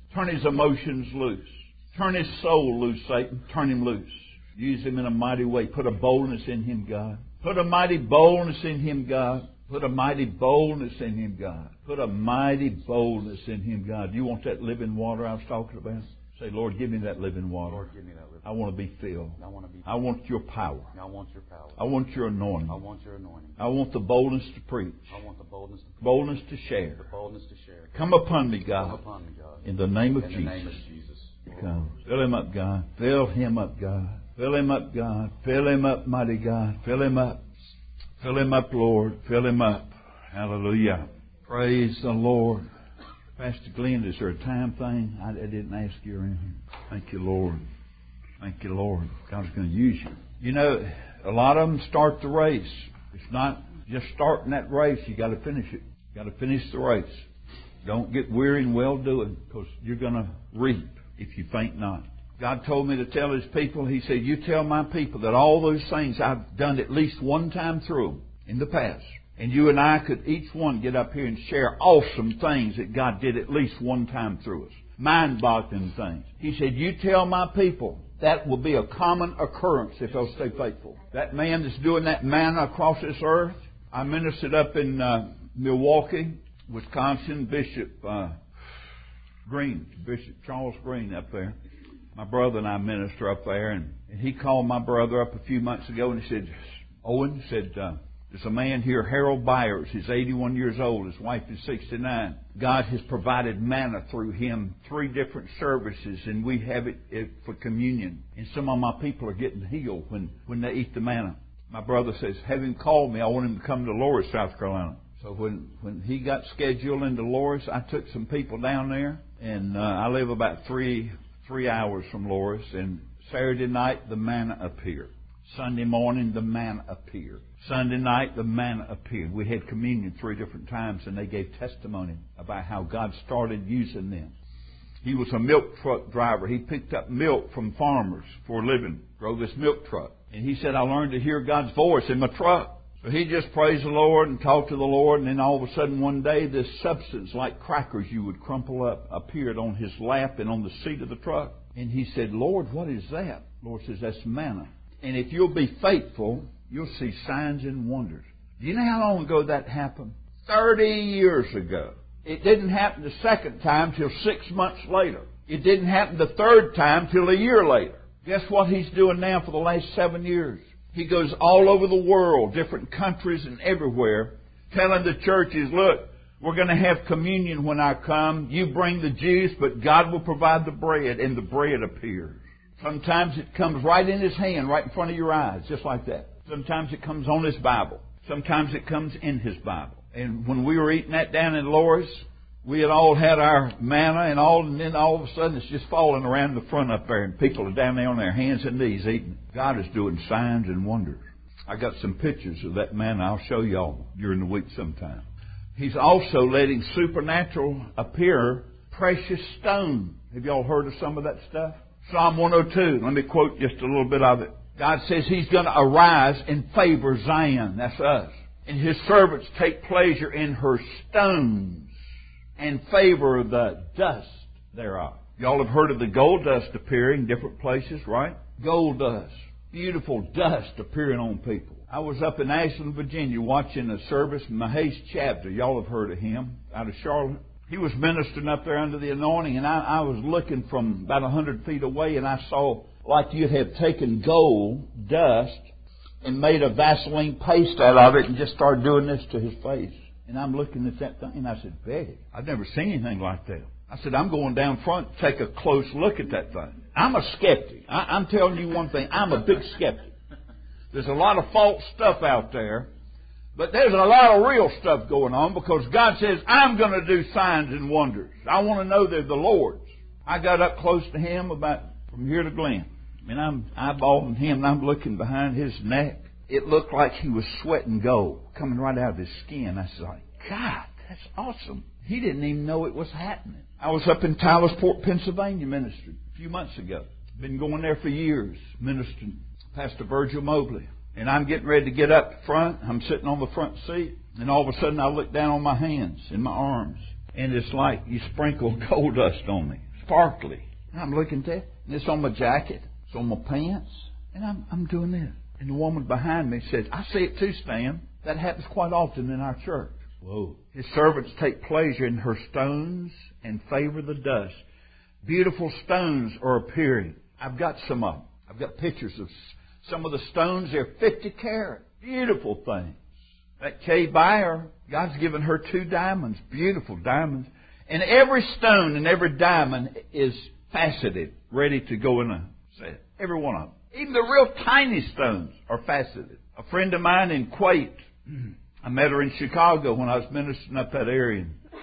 Turn his emotions loose. Turn his soul loose, Satan. Turn him loose. Use him in a mighty way. Put a boldness in him, God. Put a mighty boldness in him, God. Put a mighty boldness in him, God. Put a mighty boldness in him, God. Do you want that living water I was talking about? Say, Lord, give me that living water. Lord, give me that living I want to be filled. I want to be I want your power. I want your power. I want your anointing. I want your anointing. I want the boldness to preach. I want the boldness to preach. Boldness to share. The boldness to share. Come upon me, God. Come upon me, God. In the name of In Jesus. the name of Jesus. Come. Fill him up, God. Fill him up, God. Fill him up, God. Fill him up, mighty God. Fill him up. Fill him up, Lord. Fill him up. Hallelujah. Praise the Lord. Pastor Glenn, is there a time thing? I, I didn't ask you or anything. Thank you, Lord. Thank you, Lord. God's going to use you. You know, a lot of them start the race. It's not just starting that race. You got to finish it. You got to finish the race. Don't get weary in well doing, because you're going to reap if you faint not. God told me to tell His people, He said, you tell my people that all those things I've done at least one time through them in the past. And you and I could each one get up here and share awesome things that God did at least one time through us. Mind-boggling things. He said, you tell my people that will be a common occurrence if they'll stay faithful. That man that's doing that manna across this earth, I ministered up in uh, Milwaukee, Wisconsin, Bishop uh, Green, Bishop Charles Green up there. My brother and I minister up there, and, and he called my brother up a few months ago, and he said, Owen, said, uh, there's a man here, Harold Byers. He's eighty-one years old. His wife is sixty-nine. God has provided manna through him, three different services, and we have it, it for communion. And some of my people are getting healed when, when they eat the manna. My brother says, have him call me. I want him to come to Loris, South Carolina. So when, when he got scheduled into Loris, I took some people down there, and uh, I live about three three hours from Loris. And Saturday night, the manna appeared. Sunday morning, the manna appeared. Sunday night, the manna appeared. We had communion three different times, and they gave testimony about how God started using them. He was a milk truck driver. He picked up milk from farmers for a living, drove this milk truck. And he said, I learned to hear God's voice in my truck. So he just praised the Lord and talked to the Lord, and then all of a sudden one day this substance like crackers you would crumple up appeared on his lap and on the seat of the truck. And he said, Lord, what is that? The Lord says, that's manna. And if you'll be faithful, you'll see signs and wonders. Do you know how long ago that happened? Thirty years ago. It didn't happen the second time till six months later. It didn't happen the third time till a year later. Guess what he's doing now for the last seven years? He goes all over the world, different countries and everywhere, telling the churches, look, we're going to have communion when I come. You bring the juice, but God will provide the bread, and the bread appears. Sometimes it comes right in His hand, right in front of your eyes, just like that. Sometimes it comes on His Bible. Sometimes it comes in His Bible. And when we were eating that down in Loris, we had all had our manna and all, and then all of a sudden it's just falling around the front up there, and people are down there on their hands and knees eating. God is doing signs and wonders. I got some pictures of that manna I'll show y'all during the week sometime. He's also letting supernatural appear precious stone. Have y'all heard of some of that stuff? Psalm one oh two. Let me quote just a little bit of it. God says He's going to arise and favor Zion. That's us. And His servants take pleasure in her stones and favor the dust thereof. Y'all have heard of the gold dust appearing in different places, right? Gold dust. Beautiful dust appearing on people. I was up in Ashland, Virginia, watching a service. Mahesh Chabda, y'all have heard of him, out of Charlotte. He was ministering up there under the anointing, and I, I was looking from about a hundred feet away, and I saw like you'd have taken gold dust and made a Vaseline paste out of it and just started doing this to his face. And I'm looking at that thing, and I said, Betty, I've never seen anything like that. I said, I'm going down front to take a close look at that thing. I'm a skeptic. I, I'm telling you one thing, I'm a big skeptic. There's a lot of false stuff out there, but there's a lot of real stuff going on, because God says, I'm going to do signs and wonders. I want to know they're the Lord's. I got up close to Him about from here to Glen. I mean, I'm eyeballing Him, and I'm looking behind His neck. It looked like He was sweating gold coming right out of His skin. I was like, God, that's awesome. He didn't even know it was happening. I was up in Tylersport, Pennsylvania, ministering a few months ago. Been going there for years, ministering. Pastor Virgil Mobley. And I'm getting ready to get up front. I'm sitting on the front seat. And all of a sudden I look down on my hands and my arms. And it's like you sprinkle gold dust on me. sparkly. And I'm looking at that, and it's on my jacket, it's on my pants, and I'm, I'm doing this. And the woman behind me said, I see it too, Stan. That happens quite often in our church. Whoa. His servants take pleasure in her stones and favor the dust. Beautiful stones are appearing. I've got some of them. I've got pictures of some of the stones. They're fifty carat. Beautiful things. That Kay buyer, God's given her two diamonds. Beautiful diamonds. And every stone and every diamond is faceted, ready to go in a set. Every one of them. Even the real tiny stones are faceted. A friend of mine in Kuwait, I met her in Chicago when I was ministering up that area.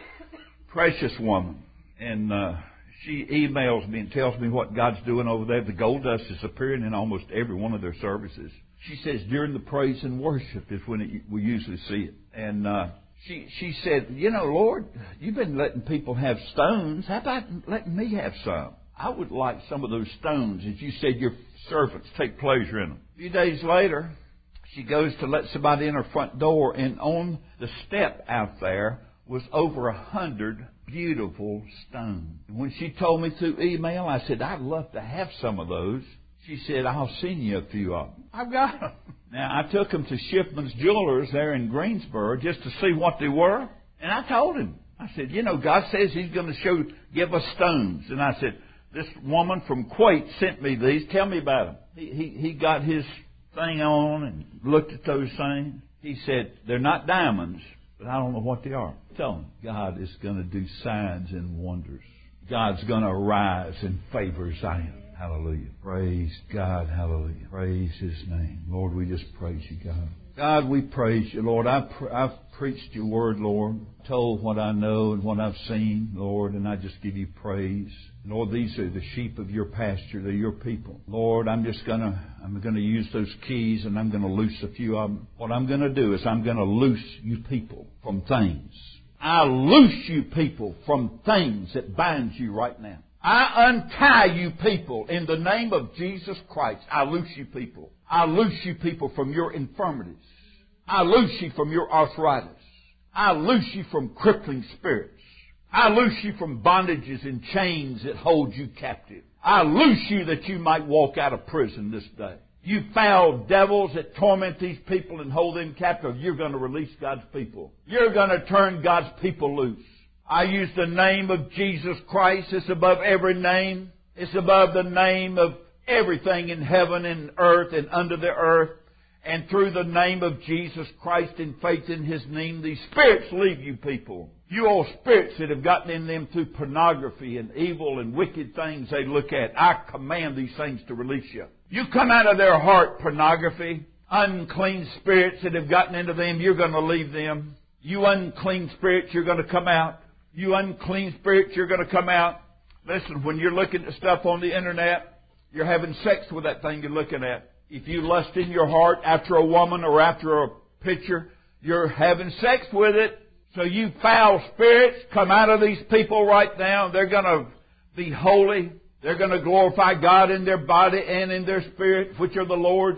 Precious woman. And uh, she emails me and tells me what God's doing over there. The gold dust is appearing in almost every one of their services. She says during the praise and worship is when it, we usually see it. And uh, she she said, you know, Lord, you've been letting people have stones. How about letting me have some? I would like some of those stones. As you said, your servants take pleasure in them. A few days later, she goes to let somebody in her front door, and on the step out there was over a hundred beautiful stones. When she told me through email, I said, I'd love to have some of those. She said, I'll send you a few of them. I've got them. Now, I took them to Shipman's Jewelers there in Greensboro just to see what they were. And I told him, I said, you know, God says He's going to show, give us stones. And I said, this woman from Kuwait sent me these. Tell me about them. He, he, he got his thing on and looked at those things. He said, they're not diamonds, but I don't know what they are. Tell him, God is going to do signs and wonders. God's going to arise in favor of Zion. Hallelujah. Praise God. Hallelujah. Praise His name. Lord, we just praise You, God. God, we praise You, Lord. I've, I've preached Your word, Lord. Told what I know and what I've seen, Lord, and I just give You praise. Lord, these are the sheep of Your pasture. They're Your people. Lord, I'm just going to, I'm going to use those keys and I'm going to loose a few of them. What I'm going to do is I'm going to loose You people from things. I loose You people from things that bind you right now. I untie You people in the name of Jesus Christ. I loose You people. I loose You people from your infirmities. I loose You from your arthritis. I loose You from crippling spirits. I loose You from bondages and chains that hold you captive. I loose You that you might walk out of prison this day. You foul devils that torment these people and hold them captive, you're going to release God's people. You're going to turn God's people loose. I use the name of Jesus Christ. It's above every name. It's above the name of everything in heaven and earth and under the earth. And through the name of Jesus Christ and faith in His name, these spirits leave you people. You old spirits that have gotten in them through pornography and evil and wicked things they look at, I command these things to release you. You come out of their heart, pornography. Unclean spirits that have gotten into them, you're going to leave them. You unclean spirits, you're going to come out. You unclean spirits, you're going to come out. Listen, when you're looking at stuff on the internet, you're having sex with that thing you're looking at. If you lust in your heart after a woman or after a picture, you're having sex with it. So you foul spirits, come out of these people right now. They're going to be holy. They're going to glorify God in their body and in their spirit, which are the Lord's.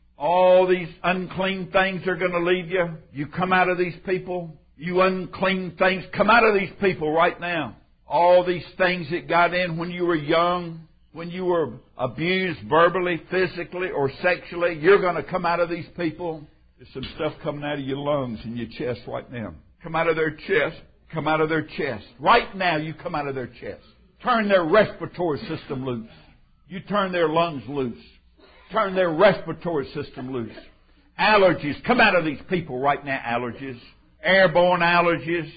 All these unclean things are going to leave you. You come out of these people. You unclean things, come out of these people right now. All these things that got in when you were young, when you were abused verbally, physically, or sexually, you're going to come out of these people. There's some stuff coming out of your lungs and your chest right now. Come out of their chest. Come out of their chest. Right now, you come out of their chest. Turn their respiratory system loose. You turn their lungs loose. Turn their respiratory system loose. Allergies. Come out of these people right now, allergies. Airborne allergies,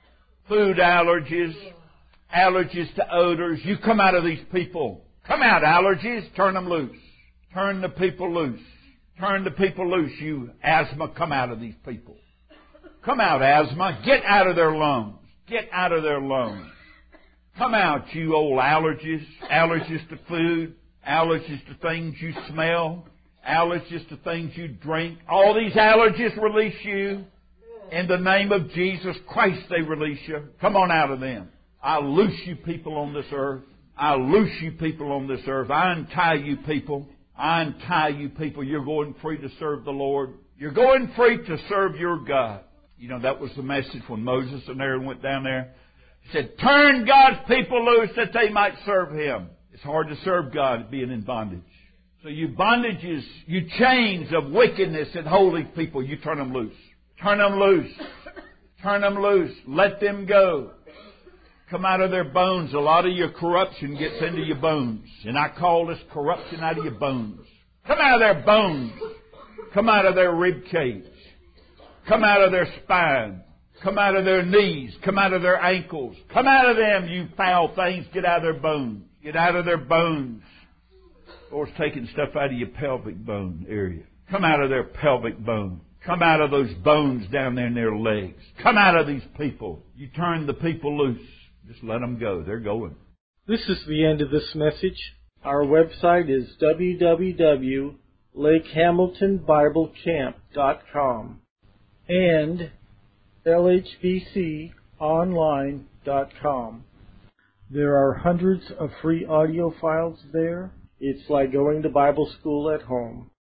food allergies, allergies to odors. You come out of these people. Come out, allergies. Turn them loose. Turn the people loose. Turn the people loose. You asthma, come out of these people. Come out, asthma. Get out of their lungs. Get out of their lungs. Come out, you old allergies. Allergies to food. Allergies to things you smell. Allergies to things you drink. All these allergies release you. In the name of Jesus Christ, they release you. Come on out of them. I loose you people on this earth. I loose you people on this earth. I untie you people. I untie you people. You're going free to serve the Lord. You're going free to serve your God. You know, that was the message when Moses and Aaron went down there. He said, turn God's people loose that they might serve Him. It's hard to serve God being in bondage. So you bondages, you chains of wickedness and holy people, you turn them loose. Turn them loose. Turn them loose. Let them go. Come out of their bones. A lot of your corruption gets into your bones. And I call this corruption out of your bones. Come out of their bones. Come out of their rib cage. Come out of their spine. Come out of their knees. Come out of their ankles. Come out of them, you foul things. Get out of their bones. Get out of their bones. Lord's taking stuff out of your pelvic bone area. Come out of their pelvic bone. Come out of those bones down there in their legs. Come out of these people. You turn the people loose. Just let them go. They're going. This is the end of this message. Our website is w w w dot lake hamilton bible camp dot com and l h b c online dot com. There are hundreds of free audio files there. It's like going to Bible school at home.